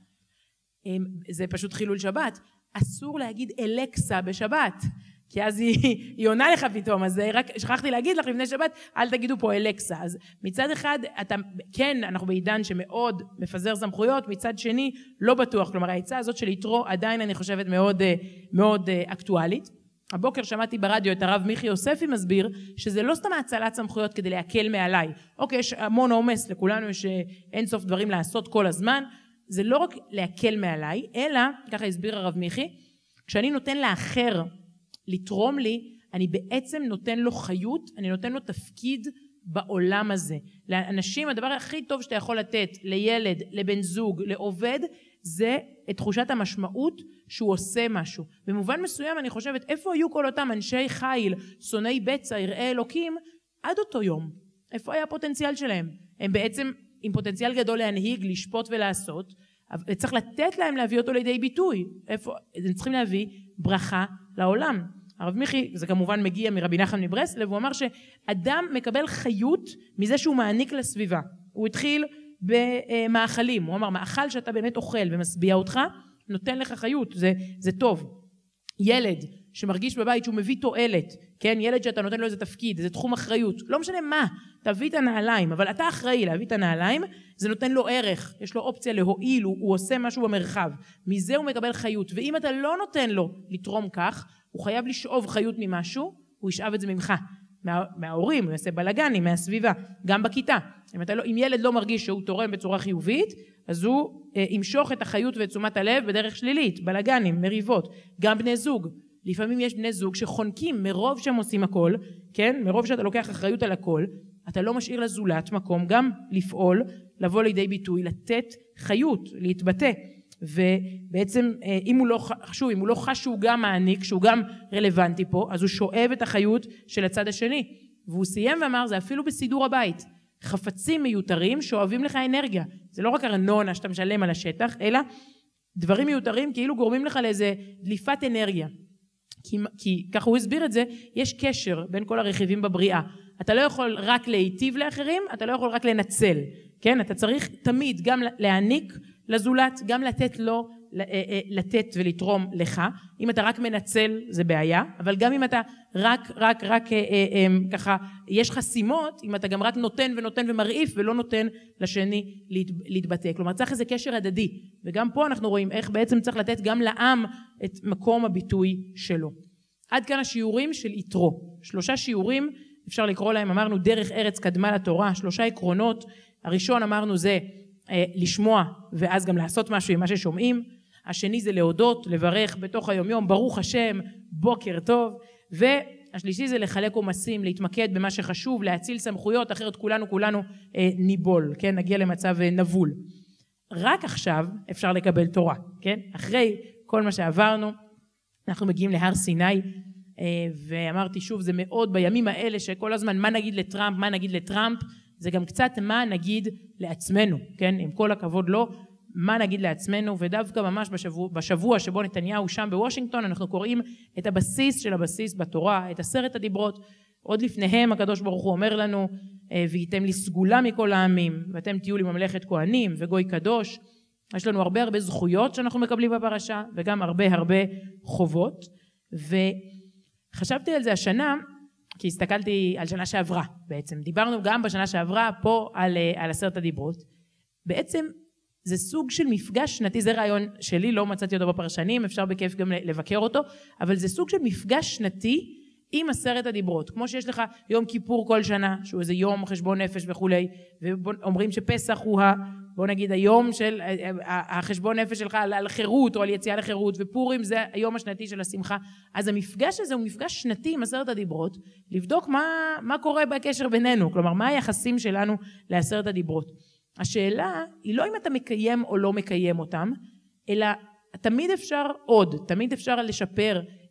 זה פשוט חילול שבת, אסור להגיד אלקסה בשבת, כי אז היא, היא עונה לך פתאום, אז רק שכחתי להגיד לך לפני שבת, אל תגידו פה אלקסה. אז מצד אחד, אתה, כן, אנחנו בעידן שמאוד מפזר סמכויות, מצד שני, לא בטוח. כלומר, העצה הזאת של יתרו עדיין אני חושבת מאוד, מאוד אקטואלית. הבוקר שמעתי ברדיו את הרב מיכי יוספי מסביר, שזה לא סתם הצלת סמכויות כדי להקל מעליי. אוקיי, יש המון עומס, לכולנו יש אין סוף דברים לעשות כל הזמן. זה לא רק להקל מעליי, אלא, ככה הסביר הרב מיכי, כשאני נותן לאחר לתרום לי, אני בעצם נותן לו חיות, אני נותן לו תפקיד בעולם הזה. לאנשים, הדבר הכי טוב שאתה יכול לתת לילד, לבן זוג, לעובד, זה את תחושת המשמעות שהוא עושה משהו. במובן מסוים אני חושבת, איפה היו כל אותם אנשי חיל, שונאי בצע, יראי אלוקים, עד אותו יום? איפה היה הפוטנציאל שלהם? הם בעצם עם פוטנציאל גדול להנהיג, לשפוט ולעשות, וצריך לתת להם להביא אותו לידי ביטוי. איפה? הם צריכים להביא ברכה לעולם. הרב מיכי, זה כמובן מגיע מרבי נחמן מברסלב, הוא אמר שאדם מקבל חיות מזה שהוא מעניק לסביבה. הוא התחיל במאכלים, הוא אמר, מאכל שאתה באמת אוכל ומשביע אותך, נותן לך חיות, זה, זה טוב. ילד שמרגיש בבית שהוא מביא תועלת, כן, ילד שאתה נותן לו איזה תפקיד, איזה תחום אחריות, לא משנה מה, תביא את הנעליים, אבל אתה אחראי להביא את הנעליים, זה נותן לו ערך, יש לו אופציה להועיל, הוא, הוא עושה משהו במרחב, מזה הוא מקבל חיות, ואם אתה לא נותן לו לתרום כך, הוא חייב לשאוב חיות ממשהו, הוא ישאב את זה ממך, מה, מההורים, הוא יעשה בלגנים, מהסביבה, גם בכיתה. אם, אתה לא, אם ילד לא מרגיש שהוא תורם בצורה חיובית, אז הוא אה, ימשוך את החיות ואת תשומת הלב בדרך שלילית, בלגנים, מריבות, גם בני זוג. לפעמים יש בני זוג שחונקים מרוב שהם עושים הכל, כן? מרוב שאתה לוקח אחריות על הכל, אתה לא משאיר לזולת מקום גם לפעול, לבוא לידי ביטוי, לתת חיות, להתבטא. ובעצם אם הוא לא חשוב, אם הוא לא חש שהוא גם מעניק, שהוא גם רלוונטי פה, אז הוא שואב את החיות של הצד השני. והוא סיים ואמר, זה אפילו בסידור הבית. חפצים מיותרים שואבים לך אנרגיה. זה לא רק ארנונה שאתה משלם על השטח, אלא דברים מיותרים כאילו גורמים לך לאיזה דליפת אנרגיה. כי, כי ככה הוא הסביר את זה, יש קשר בין כל הרכיבים בבריאה. אתה לא יכול רק להיטיב לאחרים, אתה לא יכול רק לנצל. כן? אתה צריך תמיד גם להעניק לזולת, גם לתת לו, לתת ולתרום לך. אם אתה רק מנצל זה בעיה, אבל גם אם אתה רק, רק, רק ככה, יש חסימות, אם אתה גם רק נותן ונותן ומרעיף ולא נותן לשני להתבטא. כלומר צריך איזה קשר הדדי, וגם פה אנחנו רואים איך בעצם צריך לתת גם לעם את מקום הביטוי שלו. עד כאן השיעורים של יתרו. שלושה שיעורים, אפשר לקרוא להם, אמרנו דרך ארץ קדמה לתורה, שלושה עקרונות. הראשון אמרנו זה לשמוע ואז גם לעשות משהו עם מה ששומעים. השני זה להודות, לברך בתוך היום יום, ברוך השם, בוקר טוב. והשלישי זה לחלק עומסים, להתמקד במה שחשוב, להציל סמכויות, אחרת כולנו כולנו אה, ניבול, כן? נגיע למצב אה, נבול. רק עכשיו אפשר לקבל תורה, כן? אחרי כל מה שעברנו, אנחנו מגיעים להר סיני, אה, ואמרתי שוב, זה מאוד בימים האלה שכל הזמן מה נגיד לטראמפ, מה נגיד לטראמפ, זה גם קצת מה נגיד לעצמנו, כן? עם כל הכבוד לא, מה נגיד לעצמנו, ודווקא ממש בשבוע, בשבוע שבו נתניהו שם בוושינגטון, אנחנו קוראים את הבסיס של הבסיס בתורה, את עשרת הדיברות. עוד לפניהם הקדוש ברוך הוא אומר לנו, וייתם לי סגולה מכל העמים, ואתם תהיו לי ממלכת כהנים וגוי קדוש. יש לנו הרבה הרבה זכויות שאנחנו מקבלים בפרשה, וגם הרבה הרבה חובות. וחשבתי על זה השנה, כי הסתכלתי על שנה שעברה בעצם. דיברנו גם בשנה שעברה פה על, על עשרת הדיברות. בעצם זה סוג של מפגש שנתי, זה רעיון שלי, לא מצאתי אותו בפרשנים, אפשר בכיף גם לבקר אותו, אבל זה סוג של מפגש שנתי עם עשרת הדיברות. כמו שיש לך יום כיפור כל שנה, שהוא איזה יום חשבון נפש וכולי, ואומרים שפסח הוא, ה, בוא נגיד, היום של החשבון נפש שלך על, על חירות או על יציאה לחירות, ופורים זה היום השנתי של השמחה. אז המפגש הזה הוא מפגש שנתי עם עשרת הדיברות, לבדוק מה, מה קורה בקשר בינינו, כלומר, מה היחסים שלנו לעשרת הדיברות. השאלה היא לא אם אתה מקיים או לא מקיים אותם, אלא תמיד אפשר עוד, תמיד אפשר לשפר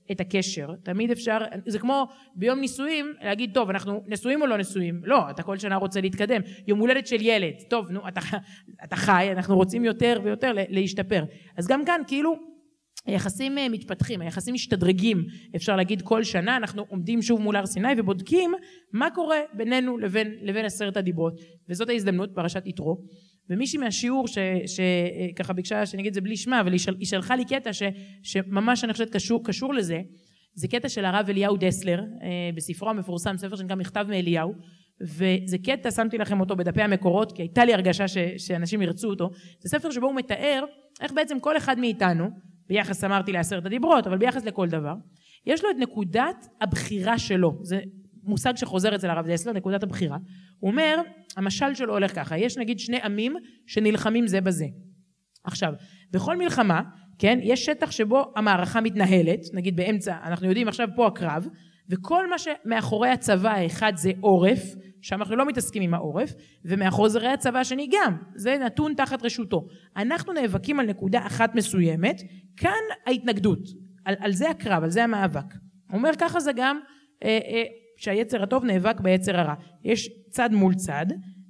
את הקשר, תמיד אפשר, זה כמו ביום נישואים, להגיד, טוב, אנחנו נשואים או לא נשואים? לא, אתה כל שנה רוצה להתקדם. יום הולדת של ילד, טוב, נו, אתה, אתה חי, אנחנו רוצים יותר ויותר להשתפר. אז גם כאן, כאילו, היחסים מתפתחים, היחסים משתדרגים, אפשר להגיד כל שנה, אנחנו עומדים שוב מול הר סיני ובודקים מה קורה בינינו לבין, לבין עשרת הדיברות. וזאת ההזדמנות, פרשת יתרו. ומישהי מהשיעור שככה ביקשה שנגיד זה בלי שמה, אבל היא שלחה לי קטע ש, שממש אני חושבת קשור, קשור לזה, זה קטע של הרב אליהו דסלר, בספרו המפורסם, ספר שנקרא מכתב מאליהו, וזה קטע, שמתי לכם אותו בדפי המקורות, כי הייתה לי הרגשה ש, שאנשים ירצו אותו, זה ספר שבו הוא מתאר איך בעצם כל אחד מאיתנו, ביחס אמרתי לעשרת הדיברות, אבל ביחס לכל דבר, יש לו את נקודת הבחירה שלו, זה מושג שחוזר אצל הרב דסלר, נקודת הבחירה. הוא אומר, המשל שלו הולך ככה, יש נגיד שני עמים שנלחמים זה בזה. עכשיו, בכל מלחמה, כן, יש שטח שבו המערכה מתנהלת, נגיד באמצע, אנחנו יודעים עכשיו פה הקרב, וכל מה שמאחורי הצבא האחד זה עורף, שם אנחנו לא מתעסקים עם העורף, ומאחורי הצבא השני גם, זה נתון תחת רשותו. אנחנו נאבקים על נקודה אחת מסוימת, כאן ההתנגדות, על, על זה הקרב, על זה המאבק. הוא אומר ככה זה גם, אה, אה, שהיצר הטוב נאבק ביצר הרע. יש צד מול צד,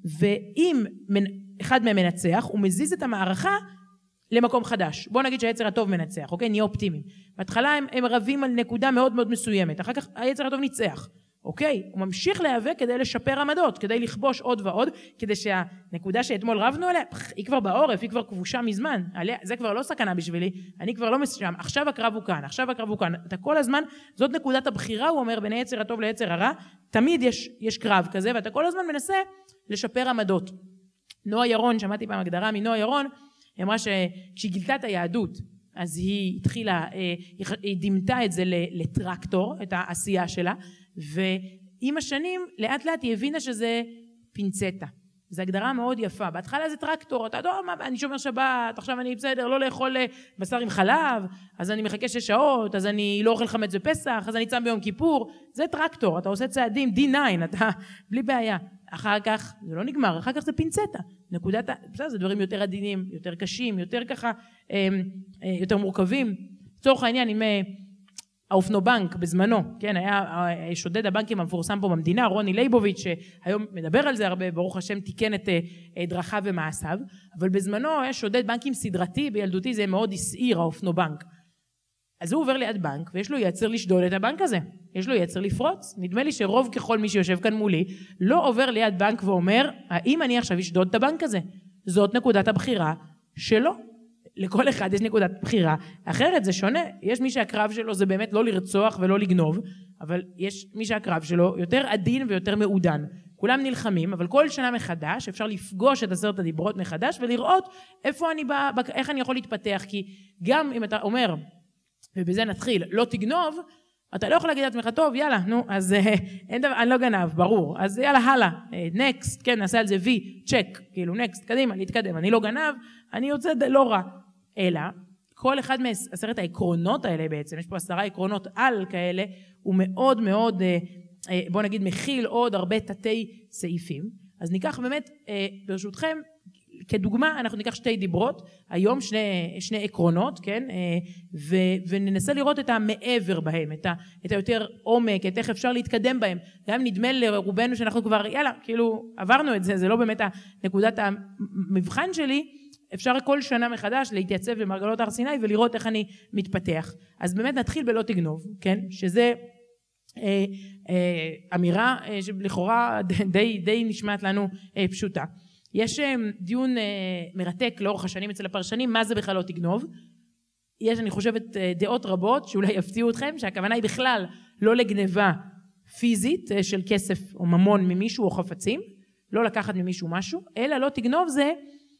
ואם אחד מהם מנצח, הוא מזיז את המערכה למקום חדש. בוא נגיד שהיצר הטוב מנצח, אוקיי? נהיה אופטימיים. בהתחלה הם, הם רבים על נקודה מאוד מאוד מסוימת, אחר כך היצר הטוב ניצח. אוקיי? הוא ממשיך להיאבק כדי לשפר עמדות, כדי לכבוש עוד ועוד, כדי שהנקודה שאתמול רבנו עליה, היא כבר בעורף, היא כבר כבושה מזמן, עליה, זה כבר לא סכנה בשבילי, אני כבר לא משם, עכשיו הקרב הוא כאן, עכשיו הקרב הוא כאן, אתה כל הזמן, זאת נקודת הבחירה, הוא אומר, בין היצר הטוב ליצר הרע, תמיד יש, יש קרב כזה, ואתה כל הזמן מנסה לשפר עמדות. נועה ירון, שמעתי פעם הגדרה מנועה ירון, היא אמרה שכשהיא גילתה את היהדות, אז היא התחילה, היא דימתה את זה לטרקטור, את העשייה שלה, ועם השנים לאט לאט היא הבינה שזה פינצטה. זו הגדרה מאוד יפה. בהתחלה זה טרקטור, אתה יודע מה, אני שומר שבת, עכשיו אני בסדר, לא לאכול בשר עם חלב, אז אני מחכה שש שעות, אז אני לא אוכל חמץ בפסח, אז אני צם ביום כיפור. זה טרקטור, אתה עושה צעדים, די ניין, אתה בלי בעיה. אחר כך, זה לא נגמר, אחר כך זה פינצטה. נקודת, בסדר, זה דברים יותר עדינים, יותר קשים, יותר ככה, יותר מורכבים. לצורך העניין, עם האופנובנק בזמנו, כן, היה שודד הבנקים המפורסם פה במדינה, רוני ליבוביץ', שהיום מדבר על זה הרבה, ברוך השם תיקן את דרכיו ומעשיו, אבל בזמנו היה שודד בנקים סדרתי, בילדותי זה מאוד הסעיר האופנובנק. אז הוא עובר ליד בנק, ויש לו יצר לשדוד את הבנק הזה, יש לו יצר לפרוץ. נדמה לי שרוב ככל מי שיושב כאן מולי, לא עובר ליד בנק ואומר, האם אני עכשיו אשדוד את הבנק הזה? זאת נקודת הבחירה שלו. לכל אחד יש נקודת בחירה, אחרת זה שונה, יש מי שהקרב שלו זה באמת לא לרצוח ולא לגנוב, אבל יש מי שהקרב שלו יותר עדין ויותר מעודן, כולם נלחמים, אבל כל שנה מחדש אפשר לפגוש את עשרת הדיברות מחדש ולראות איפה אני בא, איך אני יכול להתפתח, כי גם אם אתה אומר, ובזה נתחיל, לא תגנוב, אתה לא יכול להגיד לעצמך, טוב יאללה, נו, אז אין דבר, אני לא גנב, ברור, אז יאללה הלאה, נקסט, כן, נעשה על זה וי, צ'ק, כאילו נקסט, קדימה, להתקדם, אני לא גנב, אני יוצא לא רע, אלא כל אחד מעשרת העקרונות האלה בעצם, יש פה עשרה עקרונות על כאלה, הוא מאוד מאוד, בוא נגיד, מכיל עוד הרבה תתי סעיפים, אז ניקח באמת, ברשותכם, כדוגמה, אנחנו ניקח שתי דיברות, היום שני, שני עקרונות, כן, ו, וננסה לראות את המעבר בהם, את, ה, את היותר עומק, את איך אפשר להתקדם בהם, גם נדמה לרובנו שאנחנו כבר, יאללה, כאילו, עברנו את זה, זה לא באמת נקודת המבחן שלי, אפשר כל שנה מחדש להתייצב במרגלות הר סיני ולראות איך אני מתפתח. אז באמת נתחיל בלא תגנוב, כן? שזה אה, אה, אמירה אה, שלכאורה די, די נשמעת לנו אה, פשוטה. יש אה, דיון אה, מרתק לאורך השנים אצל הפרשנים, מה זה בכלל לא תגנוב? יש, אני חושבת, אה, דעות רבות שאולי יפתיעו אתכם, שהכוונה היא בכלל לא לגניבה פיזית אה, של כסף או ממון ממישהו או חפצים, לא לקחת ממישהו משהו, אלא לא תגנוב זה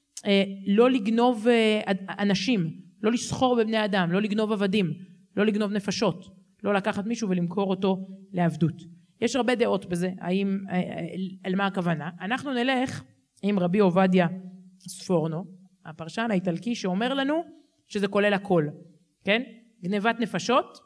לא לגנוב אנשים, לא לסחור בבני אדם, לא לגנוב עבדים, לא לגנוב נפשות, לא לקחת מישהו ולמכור אותו לעבדות. יש הרבה דעות בזה, האם, על מה הכוונה. אנחנו נלך עם רבי עובדיה ספורנו, הפרשן האיטלקי, שאומר לנו שזה כולל הכל, כן? גנבת נפשות,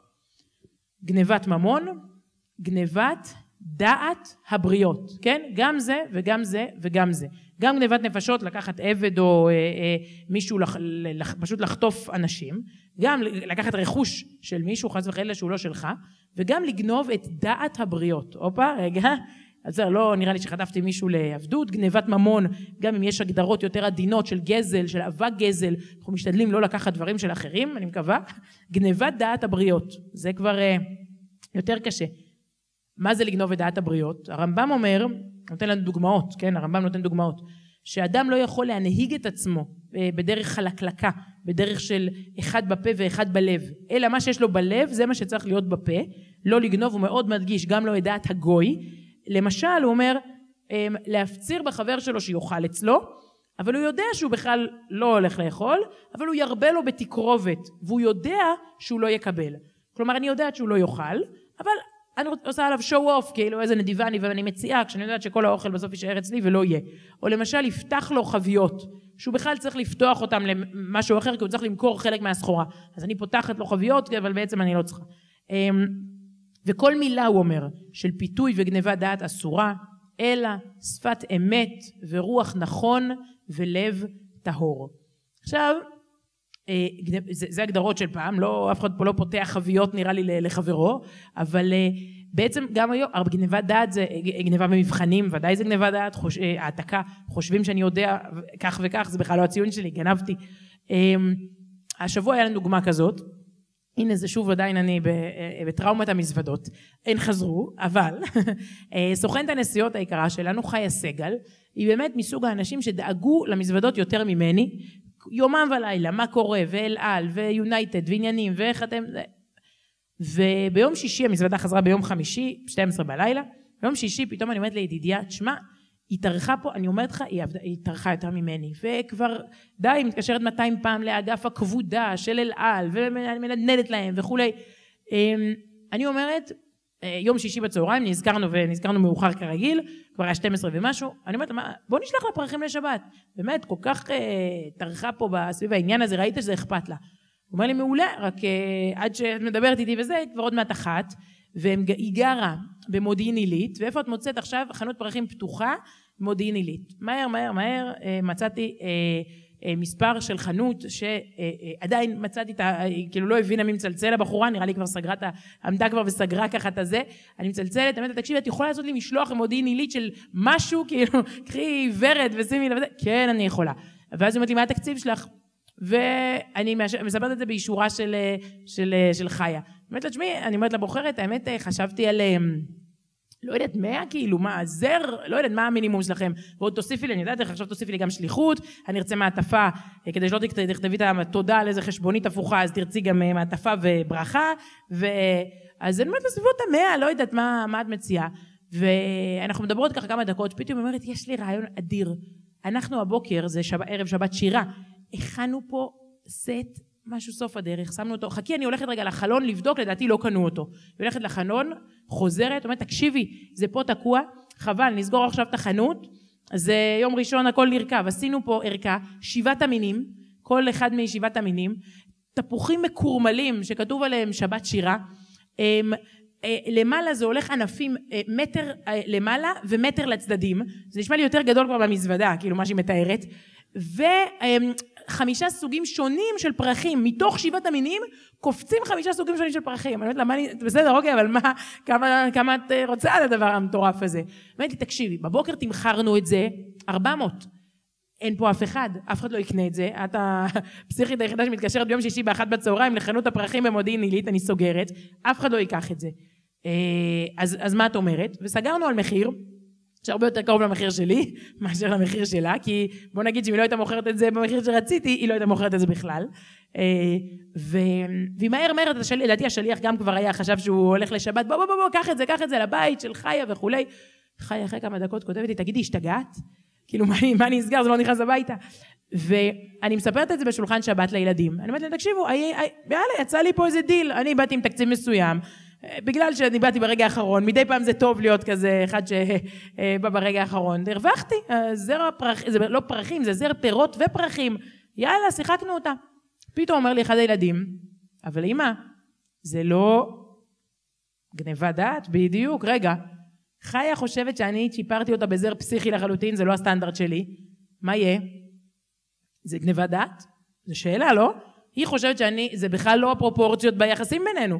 גנבת ממון, גנבת דעת הבריות, כן? גם זה וגם זה וגם זה. גם גנבת נפשות, לקחת עבד או אה, אה, מישהו, לח, לח, פשוט לחטוף אנשים, גם לקחת רכוש של מישהו, חס וחלילה שהוא לא שלך, וגם לגנוב את דעת הבריות. אופה, רגע, אז זה לא נראה לי שחטפתי מישהו לעבדות, גנבת ממון, גם אם יש הגדרות יותר עדינות של גזל, של אבק גזל, אנחנו משתדלים לא לקחת דברים של אחרים, אני מקווה, גנבת דעת הבריות, זה כבר אה, יותר קשה. מה זה לגנוב את דעת הבריות? הרמב"ם אומר, נותן לנו דוגמאות, כן? הרמב"ם נותן דוגמאות, שאדם לא יכול להנהיג את עצמו בדרך חלקלקה, בדרך של אחד בפה ואחד בלב, אלא מה שיש לו בלב זה מה שצריך להיות בפה, לא לגנוב, הוא מאוד מדגיש גם לא את דעת הגוי, למשל הוא אומר להפציר בחבר שלו שיאכל אצלו, אבל הוא יודע שהוא בכלל לא הולך לאכול, אבל הוא ירבה לו בתקרובת, והוא יודע שהוא לא יקבל. כלומר אני יודעת שהוא לא יאכל, אבל אני עושה עליו show off, כאילו איזה נדיבה אני ואני מציעה, כשאני יודעת שכל האוכל בסוף יישאר אצלי ולא יהיה. או למשל, יפתח לו חביות, שהוא בכלל צריך לפתוח אותם למשהו אחר, כי הוא צריך למכור חלק מהסחורה. אז אני פותחת לו חביות, אבל בעצם אני לא צריכה. וכל מילה, הוא אומר, של פיתוי וגניבת דעת אסורה, אלא שפת אמת ורוח נכון ולב טהור. עכשיו, זה, זה הגדרות של פעם, לא, אף אחד פה לא פותח חביות נראה לי לחברו, אבל בעצם גם היום, גניבת דעת זה גניבה במבחנים, ודאי זה גניבת דעת, חוש, העתקה, חושבים שאני יודע כך וכך, זה בכלל לא הציון שלי, גנבתי. השבוע היה לנו דוגמה כזאת, הנה זה שוב עדיין אני בטראומת המזוודות, אין חזרו, אבל סוכנת הנסיעות היקרה שלנו, חיה סגל, היא באמת מסוג האנשים שדאגו למזוודות יותר ממני, יומם ולילה, מה קורה, ואל על, ויונייטד, ועניינים, ואיך אתם... וביום שישי, המזוודה חזרה ביום חמישי, שתים עשרה בלילה, ביום שישי פתאום אני אומרת לידידיה, תשמע, היא תרחה פה, אני אומרת לך, היא, היא תרחה יותר ממני, וכבר די, היא מתקשרת מאתיים פעם לאגף הכבודה של אל על, ומנדנדת להם וכולי. אני אומרת, יום שישי בצהריים, נזכרנו ונזכרנו מאוחר כרגיל, כבר היה שתים עשרה ומשהו, אני אומרת, בוא נשלח לה פרחים לשבת, באמת, כל כך תרחה פה בסביב העניין הזה, ראית שזה אכפת לה. הוא אומר לי, מעולה, רק עד שאת מדברת איתי וזה, כבר עוד מעט אחת, והיא גרה במודיעין עילית, ואיפה את מוצאת עכשיו חנות פרחים פתוחה, מודיעין עילית. מהר, מהר, מהר, מצאתי מספר של חנות, שעדיין מצאתי, כאילו לא הבינה מי מצלצל הבחורה, נראה לי כבר סגרה, עמדה כבר וסגרה ככה את הזה, אני מצלצלת, אמרתי, תקשיבי, את יכולה לעשות לי משלוח למודיעין עילית של משהו, כאילו, קחי ורד ושימי לב, כן, אני יכולה. ואז היא אומרת לי, מה התקציב שלך? ואני מספרת את זה באישורה של, של, של חיה. אומרת לה, תשמעי, אני אומרת לבוחרת, האמת, חשבתי על, לא יודעת, מאה כאילו, מה, זר, לא יודעת, מה המינימום שלכם, ועוד תוסיפי לי, אני יודעת, עכשיו תוסיפי לי גם שליחות, אני ארצה מעטפה, כדי שלא תכתבי את התודה על איזה חשבונית הפוכה, אז תרצי גם מעטפה וברכה, ואז אני אומרת, בסביבות המאה, לא יודעת, מה, מה את מציעה, ואנחנו מדברות ככה כמה דקות, פתאום אומרת, יש לי רעיון אדיר, אנחנו הבוקר, זה שב, ערב שבת שירה, הכנו פה סט, משהו סוף הדרך, שמנו אותו, חכי, אני הולכת רגע לחלון לבדוק, לדעתי לא קנו אותו. היא הולכת לחלון, חוזרת, אומרת, תקשיבי, זה פה תקוע, חבל, נסגור עכשיו את החנות, אז יום ראשון הכל נרכב, עשינו פה ערכה, שבעת המינים, כל אחד משבעת המינים, תפוחים מקורמלים, שכתוב עליהם שבת שירה, הם, למעלה זה הולך ענפים מטר למעלה ומטר לצדדים, זה נשמע לי יותר גדול כבר במזוודה, כאילו מה שהיא מתארת, וחמישה סוגים שונים של פרחים, מתוך שבעת המינים קופצים חמישה סוגים שונים של פרחים. אני אומרת לה, מה אני, בסדר, אוקיי, אבל מה, כמה, כמה את רוצה על הדבר המטורף הזה? אומרת לי, תקשיבי, בבוקר תמחרנו את זה, ארבע מאות. אין פה אף אחד, אף אחד לא יקנה את זה. את הפסיכית היחידה שמתקשרת ביום שישי באחת בצהריים לחנות הפרחים במודיעין עילית, אני סוגרת, אף אחד לא ייקח את זה. אז, אז מה את אומרת? וסגרנו על מחיר, שהרבה יותר קרוב למחיר שלי, מאשר למחיר שלה, כי בוא נגיד שאם היא לא הייתה מוכרת את זה במחיר שרציתי, היא לא הייתה מוכרת את זה בכלל. והיא מהר מהר, לדעתי השליח גם כבר היה, חשב שהוא הולך לשבת, בוא בוא בוא, קח את זה, קח את זה לבית של חיה וכולי. חיה אחרי כמה דקות כותבת לי, תגידי, השתגעת? כאילו, מה אני אסגר? זה לא נכנס הביתה. ואני מספרת את זה בשולחן שבת לילדים. אני אומרת להם, תקשיבו, יאללה, יצא לי פה איזה דיל, אני באתי עם תקציב מסוים, בגלל שאני באתי ברגע האחרון, מדי פעם זה טוב להיות כזה אחד שבא ברגע האחרון, הרווחתי, זר הפרח, זה לא פרחים, זה זר פירות ופרחים, יאללה, שיחקנו אותה. פתאום אומר לי אחד הילדים, אבל אמא, זה לא גניבת דעת, בדיוק, רגע, חיה חושבת שאני צ'יפרתי אותה בזר פסיכי לחלוטין, זה לא הסטנדרט שלי, מה יהיה? זה גניבת דעת? זו שאלה, לא? היא חושבת שאני, זה בכלל לא הפרופורציות ביחסים בינינו.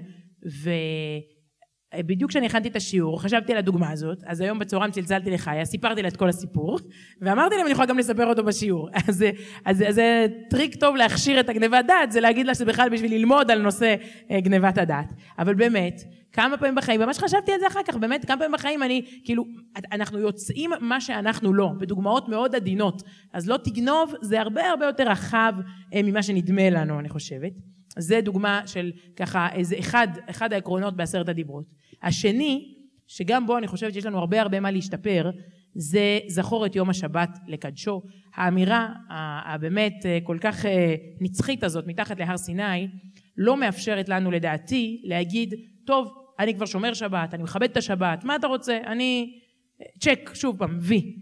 ובדיוק כשאני הכנתי את השיעור, חשבתי על הדוגמה הזאת, אז היום בצהריים צלצלתי לחיה, סיפרתי לה את כל הסיפור, ואמרתי להם אני יכולה גם לספר אותו בשיעור. אז, אז, אז זה טריק טוב להכשיר את הגניבת דעת, זה להגיד לה שזה בכלל בשביל ללמוד על נושא גניבת הדעת. אבל באמת, כמה פעמים בחיים, ממש חשבתי על זה אחר כך, באמת כמה פעמים בחיים אני, כאילו, אנחנו יוצאים מה שאנחנו לא, בדוגמאות מאוד עדינות, אז לא תגנוב, זה הרבה הרבה יותר רחב ממה שנדמה לנו, אני חושבת. זה דוגמה של ככה, איזה אחד, אחד העקרונות בעשרת הדיברות. השני, שגם בו אני חושבת שיש לנו הרבה הרבה מה להשתפר, זה זכור את יום השבת לקדשו. האמירה הבאמת כל כך נצחית הזאת מתחת להר סיני, לא מאפשרת לנו לדעתי להגיד, טוב, אני כבר שומר שבת, אני מכבד את השבת, מה אתה רוצה? אני צ'ק, שוב פעם, וי.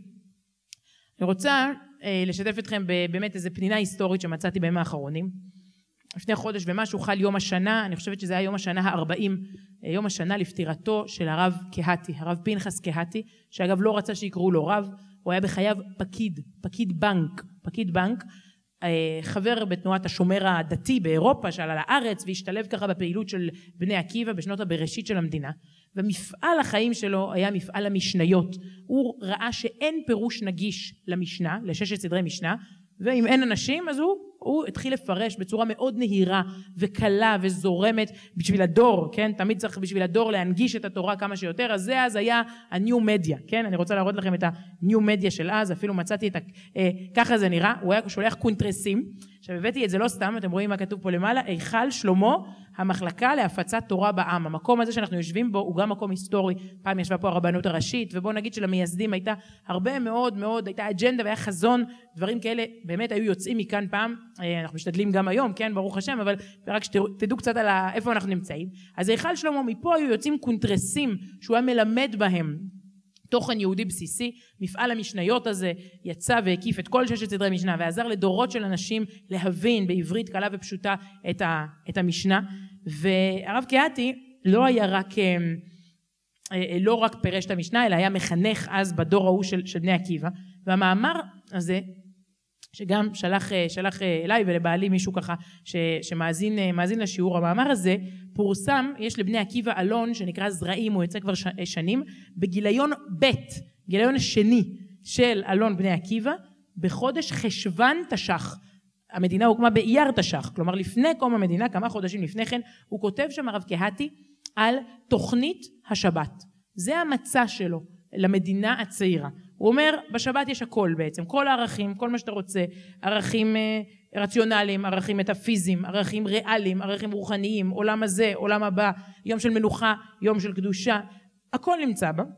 אני רוצה לשתף אתכם באמת איזו פנינה היסטורית שמצאתי בימים האחרונים. לפני חודש ומשהו חל יום השנה, אני חושבת שזה היה יום השנה ה-ארבעים, יום השנה לפטירתו של הרב קהתי, הרב פנחס קהתי, שאגב לא רצה שיקראו לו רב, הוא היה בחייו פקיד, פקיד בנק, פקיד בנק, חבר בתנועת השומר הדתי באירופה שעלה לארץ והשתלב ככה בפעילות של בני עקיבא בשנות הבראשית של המדינה, ומפעל החיים שלו היה מפעל המשניות. הוא ראה שאין פירוש נגיש למשנה, לששת סדרי משנה, ואם אין אנשים אז הוא, הוא התחיל לפרש בצורה מאוד נהירה וקלה וזורמת בשביל הדור, כן? תמיד צריך בשביל הדור להנגיש את התורה כמה שיותר, אז זה אז היה ה-New Media, כן? אני רוצה להראות לכם את ה-New Media של אז, אפילו מצאתי את ה... אה, ככה זה נראה, הוא היה שולח קונטרסים, עכשיו הבאתי את זה לא סתם, אתם רואים מה כתוב פה למעלה, היכל שלמה, המחלקה להפצת תורה בעם. המקום הזה שאנחנו יושבים בו הוא גם מקום היסטורי, פעם ישבה פה הרבנות הראשית, ובוא נגיד שלמייסדים הייתה הרבה מאוד מאוד, הייתה אג'נדה והיה חזון, דברים כאלה באמת היו יוצאים מכאן פעם, אנחנו משתדלים גם היום, כן, ברוך השם, אבל רק שתדעו קצת על איפה אנחנו נמצאים. אז היכל שלמה, מפה היו יוצאים קונטרסים שהוא היה מלמד בהם תוכן יהודי בסיסי. מפעל המשניות הזה יצא והקיף את כל ששת סדרי משנה ועזר לדורות של אנשים להבין בעברית קלה ופשוטה את, ה, את המשנה. והרב קהתי לא היה רק, לא רק פירש את המשנה, אלא היה מחנך אז בדור ההוא של, של בני עקיבא. והמאמר הזה, שגם שלח, שלח אליי ולבעלי מישהו ככה ש, שמאזין מאזין לשיעור, המאמר הזה פורסם, יש לבני עקיבא אלון שנקרא זרעים, הוא יצא כבר ש, שנים, בגיליון ב', גיליון השני של אלון בני עקיבא, בחודש חשוון תש"ח. המדינה הוקמה באייר תש"ח, כלומר לפני קום המדינה, כמה חודשים לפני כן, הוא כותב שם הרב קהתי על תוכנית השבת. זה המצע שלו למדינה הצעירה. הוא אומר, בשבת יש הכל בעצם, כל הערכים, כל מה שאתה רוצה, ערכים רציונליים, ערכים מטאפיזיים, ערכים ריאליים, ערכים רוחניים, עולם הזה, עולם הבא, יום של מנוחה, יום של קדושה, הכל נמצא בה.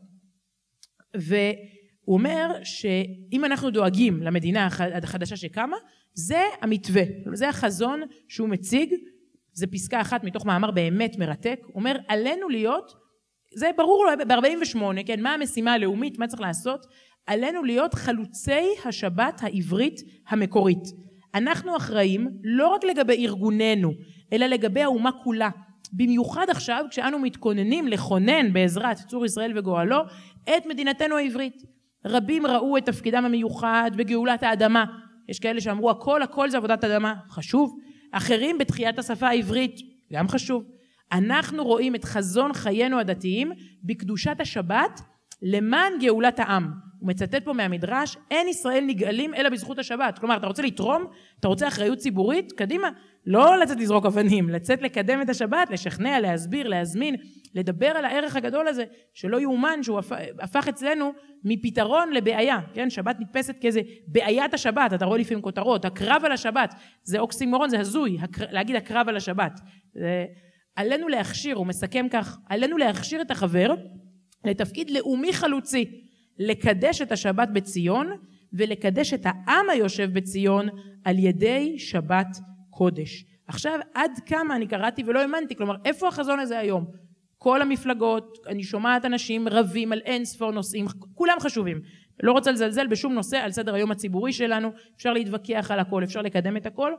והוא אומר שאם אנחנו דואגים למדינה החדשה שקמה, זה המתווה, זה החזון שהוא מציג, זה פסקה אחת מתוך מאמר באמת מרתק, הוא אומר, עלינו להיות, זה ברור לו ב-ארבעים ושמונה, כן, מה המשימה הלאומית, מה צריך לעשות? עלינו להיות חלוצי השבת העברית המקורית. אנחנו אחראים לא רק לגבי ארגוננו, אלא לגבי האומה כולה. במיוחד עכשיו כשאנו מתכוננים לכונן בעזרת צור ישראל וגואלו את מדינתנו העברית. רבים ראו את תפקידם המיוחד בגאולת האדמה. יש כאלה שאמרו הכל הכל זה עבודת אדמה, חשוב. אחרים בתחיית השפה העברית, גם חשוב. אנחנו רואים את חזון חיינו הדתיים בקדושת השבת למען גאולת העם. הוא מצטט פה מהמדרש, אין ישראל נגאלים אלא בזכות השבת. כלומר, אתה רוצה לתרום, אתה רוצה אחריות ציבורית, קדימה, לא לצאת לזרוק אבנים, לצאת לקדם את השבת, לשכנע, להסביר, להזמין, לדבר על הערך הגדול הזה, שלא יאומן שהוא הפך אצלנו מפתרון לבעיה, כן? שבת נתפסת כאיזה בעיית השבת, אתה רואה לפעמים כותרות, הקרב על השבת, זה אוקסימורון, זה הזוי, הקר... להגיד הקרב על השבת. זה... עלינו להכשיר, הוא מסכם כך, עלינו להכשיר את החבר לתפקיד לאומי חלוצי, לקדש את השבת בציון ולקדש את העם היושב בציון על ידי שבת קודש. עכשיו עד כמה אני קראתי ולא האמנתי, כלומר איפה החזון הזה היום? כל המפלגות, אני שומעת אנשים רבים על אין ספור נושאים, כולם חשובים, לא רוצה לזלזל בשום נושא על סדר היום הציבורי שלנו, אפשר להתווכח על הכל, אפשר לקדם את הכל,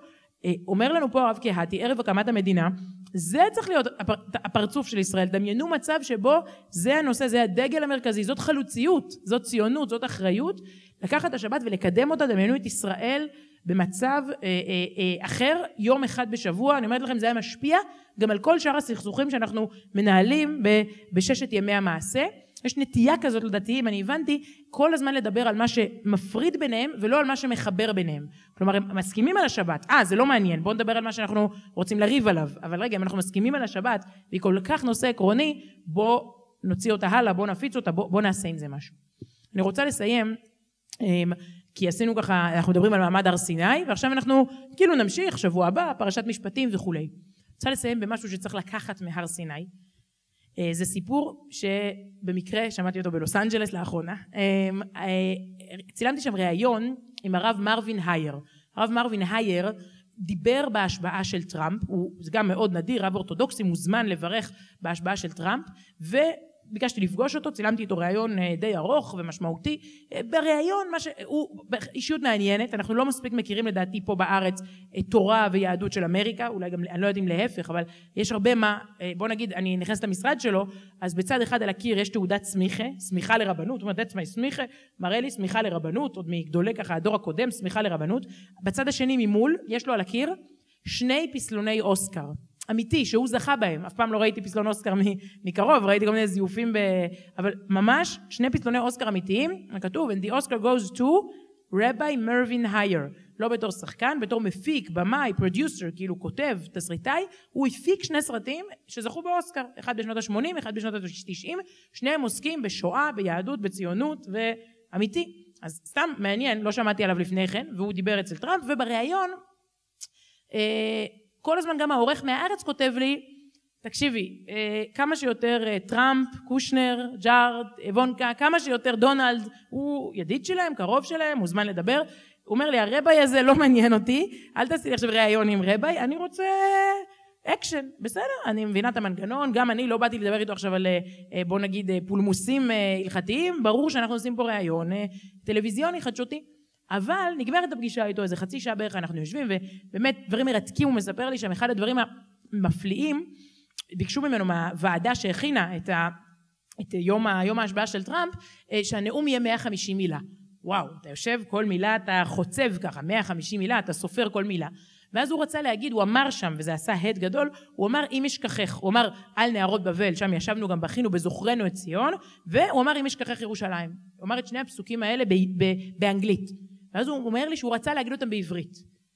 אומר לנו פה הרב קהתי, ערב הקמת המדינה, זה צריך להיות הפרצוף של ישראל. דמיינו מצב שבו זה הנושא, זה הדגל המרכזי, זאת חלוציות, זאת ציונות, זאת אחריות, לקחת את השבת ולקדם אותה. דמיינו את ישראל במצב אה, אה, אה, אחר, יום אחד בשבוע. אני אומרת לכם, זה היה משפיע גם על כל שאר הסכסוכים שאנחנו מנהלים ב, בששת ימי המעשה. יש נטייה כזאת לדתיים, אני הבנתי, כל הזמן לדבר על מה שמפריד ביניהם ולא על מה שמחבר ביניהם. כלומר, הם מסכימים על השבת. אה, זה לא מעניין, בואו נדבר על מה שאנחנו רוצים לריב עליו. אבל רגע, אם אנחנו מסכימים על השבת, והיא כל כך נושא עקרוני, בואו נוציא אותה הלאה, בואו נפיץ אותה, בואו בוא נעשה עם זה משהו. אני רוצה לסיים, כי עשינו ככה, אנחנו מדברים על מעמד הר סיני, ועכשיו אנחנו כאילו נמשיך, שבוע הבא, פרשת משפטים וכולי. רוצה לסיים במשהו שצריך לקחת מהר סיני. זה סיפור שבמקרה שמעתי אותו בלוס אנג'לס לאחרונה. צילמתי שם ראיון עם הרב מרווין הייר. הרב מרווין הייר דיבר בהשבעה של טראמפ, זה גם מאוד נדיר, רב אורתודוקסי מוזמן לברך בהשבעה של טראמפ, וביקשתי לפגוש אותו, צילמתי איתו ראיון די ארוך ומשמעותי. בראיון, מה ש... הוא אישיות מעניינת, אנחנו לא מספיק מכירים לדעתי פה בארץ תורה ויהדות של אמריקה, אולי גם, אני לא יודעים להפך, אבל יש הרבה מה, בוא נגיד, אני נכנסת למשרד שלו, אז בצד אחד על הקיר יש תעודת סמיכה, סמיכה לרבנות, הוא אומר, that's my סמיכה, מראה לי סמיכה לרבנות, עוד מגדולי ככה, הדור הקודם, סמיכה לרבנות. בצד השני ממול, יש לו על הקיר שני פסלוני אוסקר. אמיתי, שהוא זכה בהם. אף פעם לא ראיתי פסלון אוסקר מקרוב, ראיתי כל מיני זיופים, ב... אבל ממש שני פסלוני אוסקר אמיתיים, כתוב, and the Oscar goes to Rabbi Mervyn Hier, לא בתור שחקן, בתור מפיק, במאי, פרודיוסר, כאילו כותב, תסריטאי, הוא הפיק שני סרטים שזכו באוסקר, אחד בשנות ה-שמונים, אחד בשנות ה-תשעים, שניהם עוסקים בשואה, ביהדות, בציונות, ואמיתי. אז סתם מעניין, לא שמעתי עליו לפני כן, והוא דיבר אצל טראמפ, ובראיון, אה, כל הזמן גם העורך מהארץ כותב לי, תקשיבי, כמה שיותר טראמפ, קושנר, ג'ארד, אבונקה, כמה שיותר דונלד, הוא ידיד שלהם, קרוב שלהם, מוזמן לדבר. הוא אומר לי, הרבי הזה לא מעניין אותי, אל תעשי לי עכשיו ראיון עם רבי, אני רוצה אקשן, בסדר, אני מבינה את המנגנון, גם אני לא באתי לדבר איתו עכשיו על, בוא נגיד, פולמוסים הלכתיים, ברור שאנחנו עושים פה ראיון טלוויזיוני, חדשותי. אבל נגמרת הפגישה איתו, איזה חצי שעה בערך אנחנו יושבים, ובאמת דברים מרתקים, הוא מספר לי שם, אחד הדברים המפליאים, ביקשו ממנו מהוועדה שהכינה את, ה, את יום, יום ההשבעה של טראמפ, שהנאום יהיה מאה וחמישים מילה. וואו, אתה יושב, כל מילה אתה חוצב ככה, מאה וחמישים מילה, אתה סופר כל מילה. ואז הוא רצה להגיד, הוא אמר שם, וזה עשה הד גדול, הוא אמר, אם ישכחך, הוא אמר, על נהרות בבל, שם ישבנו גם בכינו בזוכרנו את ציון, והוא אמר, אם ישכחך ירושלים. הוא אמר את שני הפסוקים האלה ב, ב, באנגלית. ואז הוא אומר לי שהוא רצה להגיד אותם בעברית.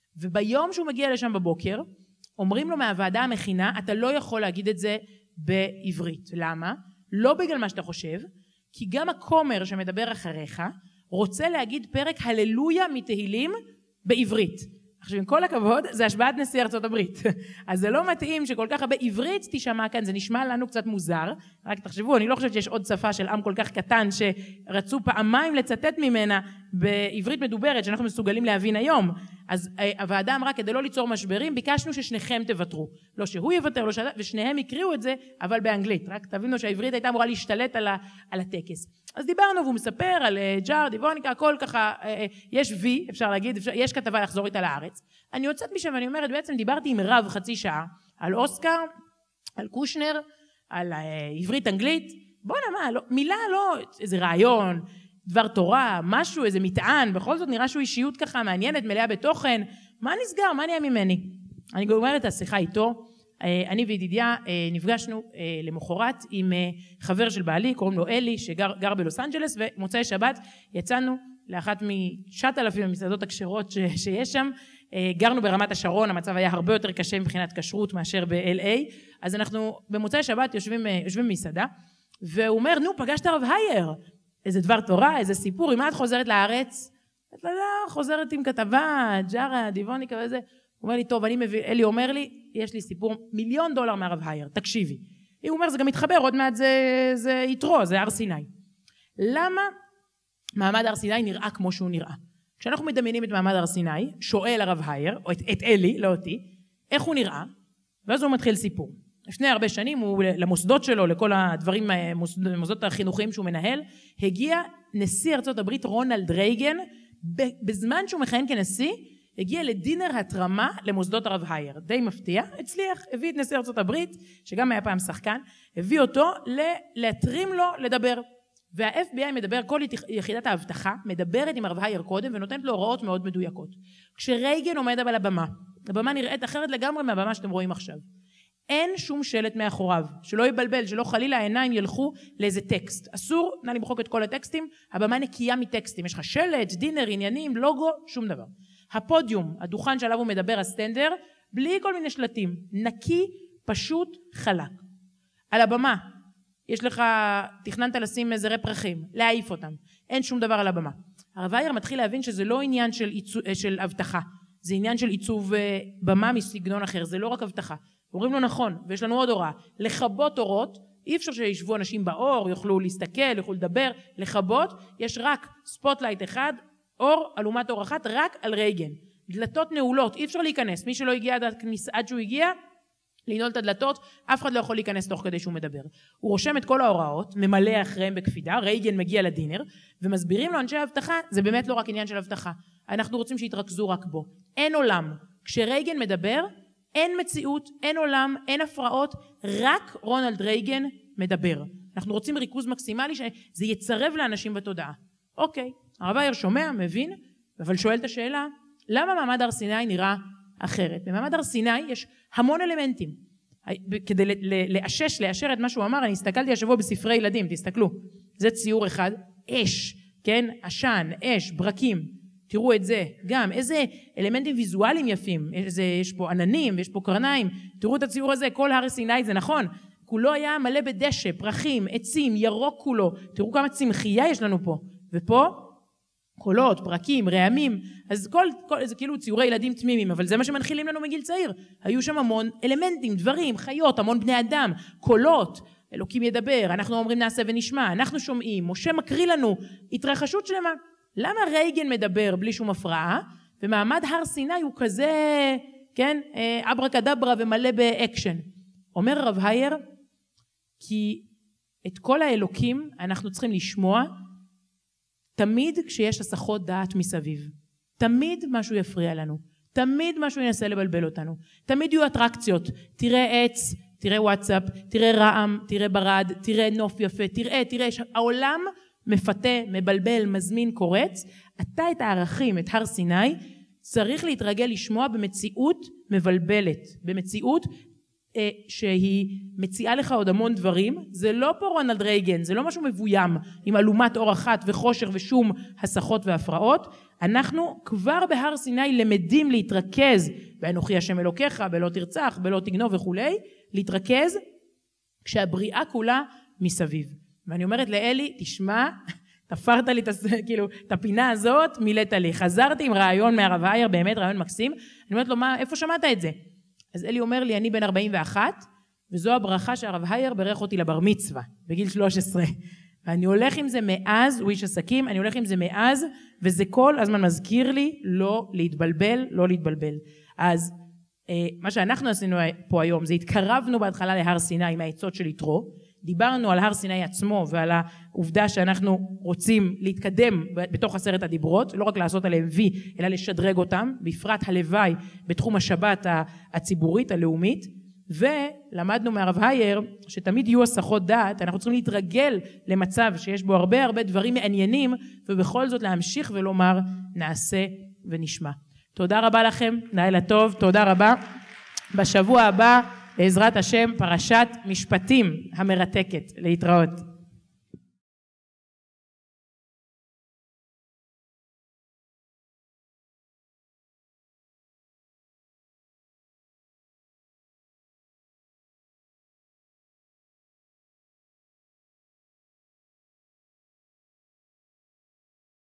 וביום שהוא מגיע לשם בבוקר, אומרים לו מהוועדה המכינה, אתה לא יכול להגיד את זה בעברית. למה? לא בגלל מה שאתה חושב, כי גם הכומר שמדבר אחריך, רוצה להגיד פרק הללויה מתהילים בעברית. עכשיו, עם כל הכבוד, זה השבעת נשיא ארצות הברית. אז זה לא מתאים שכל כך הרבה עברית תשמע כאן, זה נשמע לנו קצת מוזר. רק תחשבו, אני לא חושבת שיש עוד שפה של עם כל כך קטן, שרצו פעמיים לצטט ממנה בעברית מדוברת, שאנחנו מסוגלים להבין היום. אז הוועדה אמרה, כדי לא ליצור משברים, ביקשנו ששניכם תוותרו. לא שהוא יוותר, לא שאתה, ושניהם יקריאו את זה, אבל באנגלית. רק תבינו שהעברית הייתה אמורה להשתלט על, ה, על הטקס. אז דיברנו, והוא מספר על ג'ארד, אבונקה, הכל ככה, יש וי, אפשר להגיד, אפשר, יש כתבה לחזור איתה לארץ. אני יוצאת משם ואני אומרת, בעצם דיברתי עם רב חצי שעה, על אוסקר, על קושנר, על עברית אנגלית, בוא נמה, לא, מילה לא, איזה רעיון, דבר תורה, משהו, איזה מטען, בכל זאת נראה שהוא אישיות ככה מעניינת, מלאה בתוכן, מה נסגר, מה נהיה ממני? אני גומרת את השיחה איתו, אני וידידיה נפגשנו למחרת עם חבר של בעלי, קוראים לו אלי, שגר גר בלוס אנג'לס, ומוצאי שבת יצאנו לאחת משעת אלפים המסעדות הכשרות שיש שם, גרנו ברמת השרון, המצב היה הרבה יותר קשה מבחינת כשרות מאשר ב-אל איי, אז אנחנו במוצאי שבת יושבים, יושבים במסעדה, והוא אומר, נו, פגשת הרב הייר, איזה דבר תורה, איזה סיפור, אם את חוזרת לארץ? את לא, לא, חוזרת עם כתבה, ג'ארה, דיבוניקה וזה. הוא אומר לי, טוב, אני מביא, אלי אומר לי, יש לי סיפור מיליון דולר מהרב הייר, תקשיבי. הוא אומר, זה גם מתחבר, עוד מעט זה, זה יתרו, זה הר סיני. למה מעמד הר סיני נראה כמו שהוא נראה? כשאנחנו מדמיינים את מעמד הר סיני, שואל הרב הייר, או את, את אלי, לא אותי, איך הוא נראה? ואז הוא מתחיל סיפור. לפני הרבה שנים, הוא, למוסדות שלו, לכל הדברים, מוסדות החינוכיים שהוא מנהל, הגיע נשיא ארצות הברית רונלד רייגן, בזמן שהוא מכהן כנשיא, הגיע לדינר התרמה למוסדות הרב הייר, די מפתיע, הצליח, הביא את נשיא ארצות הברית, שגם היה פעם שחקן, הביא אותו להתרים לו לדבר. וה-אף בי איי מדבר, כל יחידת האבטחה, מדברת עם הרב הייר קודם, ונותנת לו הוראות מאוד מדויקות. כשרייגן עומד על הבמה, הבמה נראית אחרת לגמרי מהבמה שאתם רואים עכשיו. אין שום שלט מאחוריו, שלא יבלבל, שלא חלילה העיניים ילכו לאיזה טקסט. אסור, נא למחוק את כל הטקסטים, הבמה נקייה מטקסטים. יש לך שלט, דינר, עניינים, לוגו, שום דבר. הפודיום, הדוכן שעליו הוא מדבר, הסטנדר, בלי כל מיני שלטים. נקי, פשוט, חלק. על הבמה, יש לך, תכננת לשים זרי פרחים, להעיף אותם. אין שום דבר על הבמה. הרב הייר מתחיל להבין שזה לא עניין של, עיצוב, של הבטחה. זה עניין של עיצוב במה מסגנון אחר. זה לא רק הבטחה. אומרים לו נכון, ויש לנו עוד הוראה. לכבות אורות, אי אפשר שישבו אנשים באור, יוכלו להסתכל, יוכלו לדבר. לכבות, יש רק ספוטלייט אחד, אור, אלומת אור אחת, רק על רייגן. דלתות נעולות, אי אפשר להיכנס. מי שלא הגיע עד, עד שהוא הגיע, לנעול את הדלתות, אף אחד לא יכול להיכנס תוך כדי שהוא מדבר. הוא רושם את כל ההוראות, ממלא אחריהם בקפידה, רייגן מגיע לדינר, ומסבירים לו אנשי ההבטחה, זה באמת לא רק עניין של הבטחה. אנחנו רוצים שיתרכזו רק בו. אין עולם. כשרייגן מדבר, אין מציאות, אין עולם, אין הפרעות, רק רונלד רייגן מדבר. אנחנו רוצים ריכוז מקסימלי שזה יצרב לאנשים בתודעה. אוקיי, הרב הייר שומע, מבין, אבל שואל את השאלה, למה מעמד הר סיני נראה אחרת? במעמד הר סיני יש המון אלמנטים. כדי לאשש, לאשר את מה שהוא אמר, אני הסתכלתי השבוע בספרי ילדים, תסתכלו. זה ציור אחד, אש, כן? עשן, אש, ברקים. תראו את זה, גם איזה אלמנטים ויזואליים יפים, איזה, יש פה עננים, יש פה קרניים, תראו את הציור הזה, כל הר סיני זה נכון, כולו היה מלא בדשא, פרחים, עצים, ירוק כולו, תראו כמה צמחייה יש לנו פה, ופה קולות, פרקים, רעמים, אז כל, כל, זה כאילו ציורי ילדים תמימים, אבל זה מה שמנחילים לנו מגיל צעיר, היו שם המון אלמנטים, דברים, חיות, המון בני אדם, קולות, אלוקים ידבר, אנחנו אומרים נעשה ונשמע, אנחנו שומעים, משה מקריא לנו, התרחשות שלמה, למה רייגן מדבר בלי שום הפרעה, ומעמד הר סיני הוא כזה, כן, אברקדברה ומלא באקשן. אומר הרב הייר, כי את כל האלוקים אנחנו צריכים לשמוע, תמיד כשיש הסחות דעת מסביב. תמיד משהו יפריע לנו. תמיד משהו ינסה לבלבל אותנו. תמיד יהיו אטרקציות. תראה עץ, תראה וואטסאפ, תראה רעם, תראה ברד, תראה נוף יפה, תראה, תראה, העולם מפתה, מבלבל, מזמין, קורץ. אתה את הערכים, את הר סיני, צריך להתרגל לשמוע במציאות מבלבלת. במציאות אה, שהיא מציעה לך עוד המון דברים. זה לא פה רונלד רייגן, זה לא משהו מבוים עם אלומת אור אחת וחושך ושום הסחות והפרעות. אנחנו כבר בהר סיני למדים להתרכז באנוכי השם אלוקיך, בלא תרצח, בלא תגנוב וכולי, להתרכז כשהבריאה כולה מסביב. ואני אומרת לאלי, תשמע, תפרת לי כאילו, את הפינה הזאת, מילאת לי. חזרתי עם רעיון מהרב הייר, באמת רעיון מקסים. אני אומרת לו, מה, איפה שמעת את זה? אז אלי אומר לי, אני בן ארבעים ואחת, וזו הברכה שהרב הייר ברך אותי לבר מצווה, בגיל שלוש עשרה. ואני הולך עם זה מאז, הוא איש עסקים, אני הולך עם זה מאז, וזה כל הזמן מזכיר לי לא להתבלבל, לא להתבלבל. אז מה שאנחנו עשינו פה היום, זה התקרבנו בהתחלה להר סיני מהעצות של יתרו, דיברנו על הר סיני עצמו ועל העובדה שאנחנו רוצים להתקדם בתוך עשרת הדיברות, לא רק לעשות עליהם וי, אלא לשדרג אותם, בפרט הלוואי בתחום השבת הציבורית, הלאומית, ולמדנו מהרב הייר שתמיד יהיו הסחות דעת, אנחנו צריכים להתרגל למצב שיש בו הרבה הרבה דברים מעניינים, ובכל זאת להמשיך ולומר נעשה ונשמע. תודה רבה לכם, לילה טוב, תודה רבה. בשבוע הבא, בעזרת השם, פרשת משפטים המרתקת. להתראות.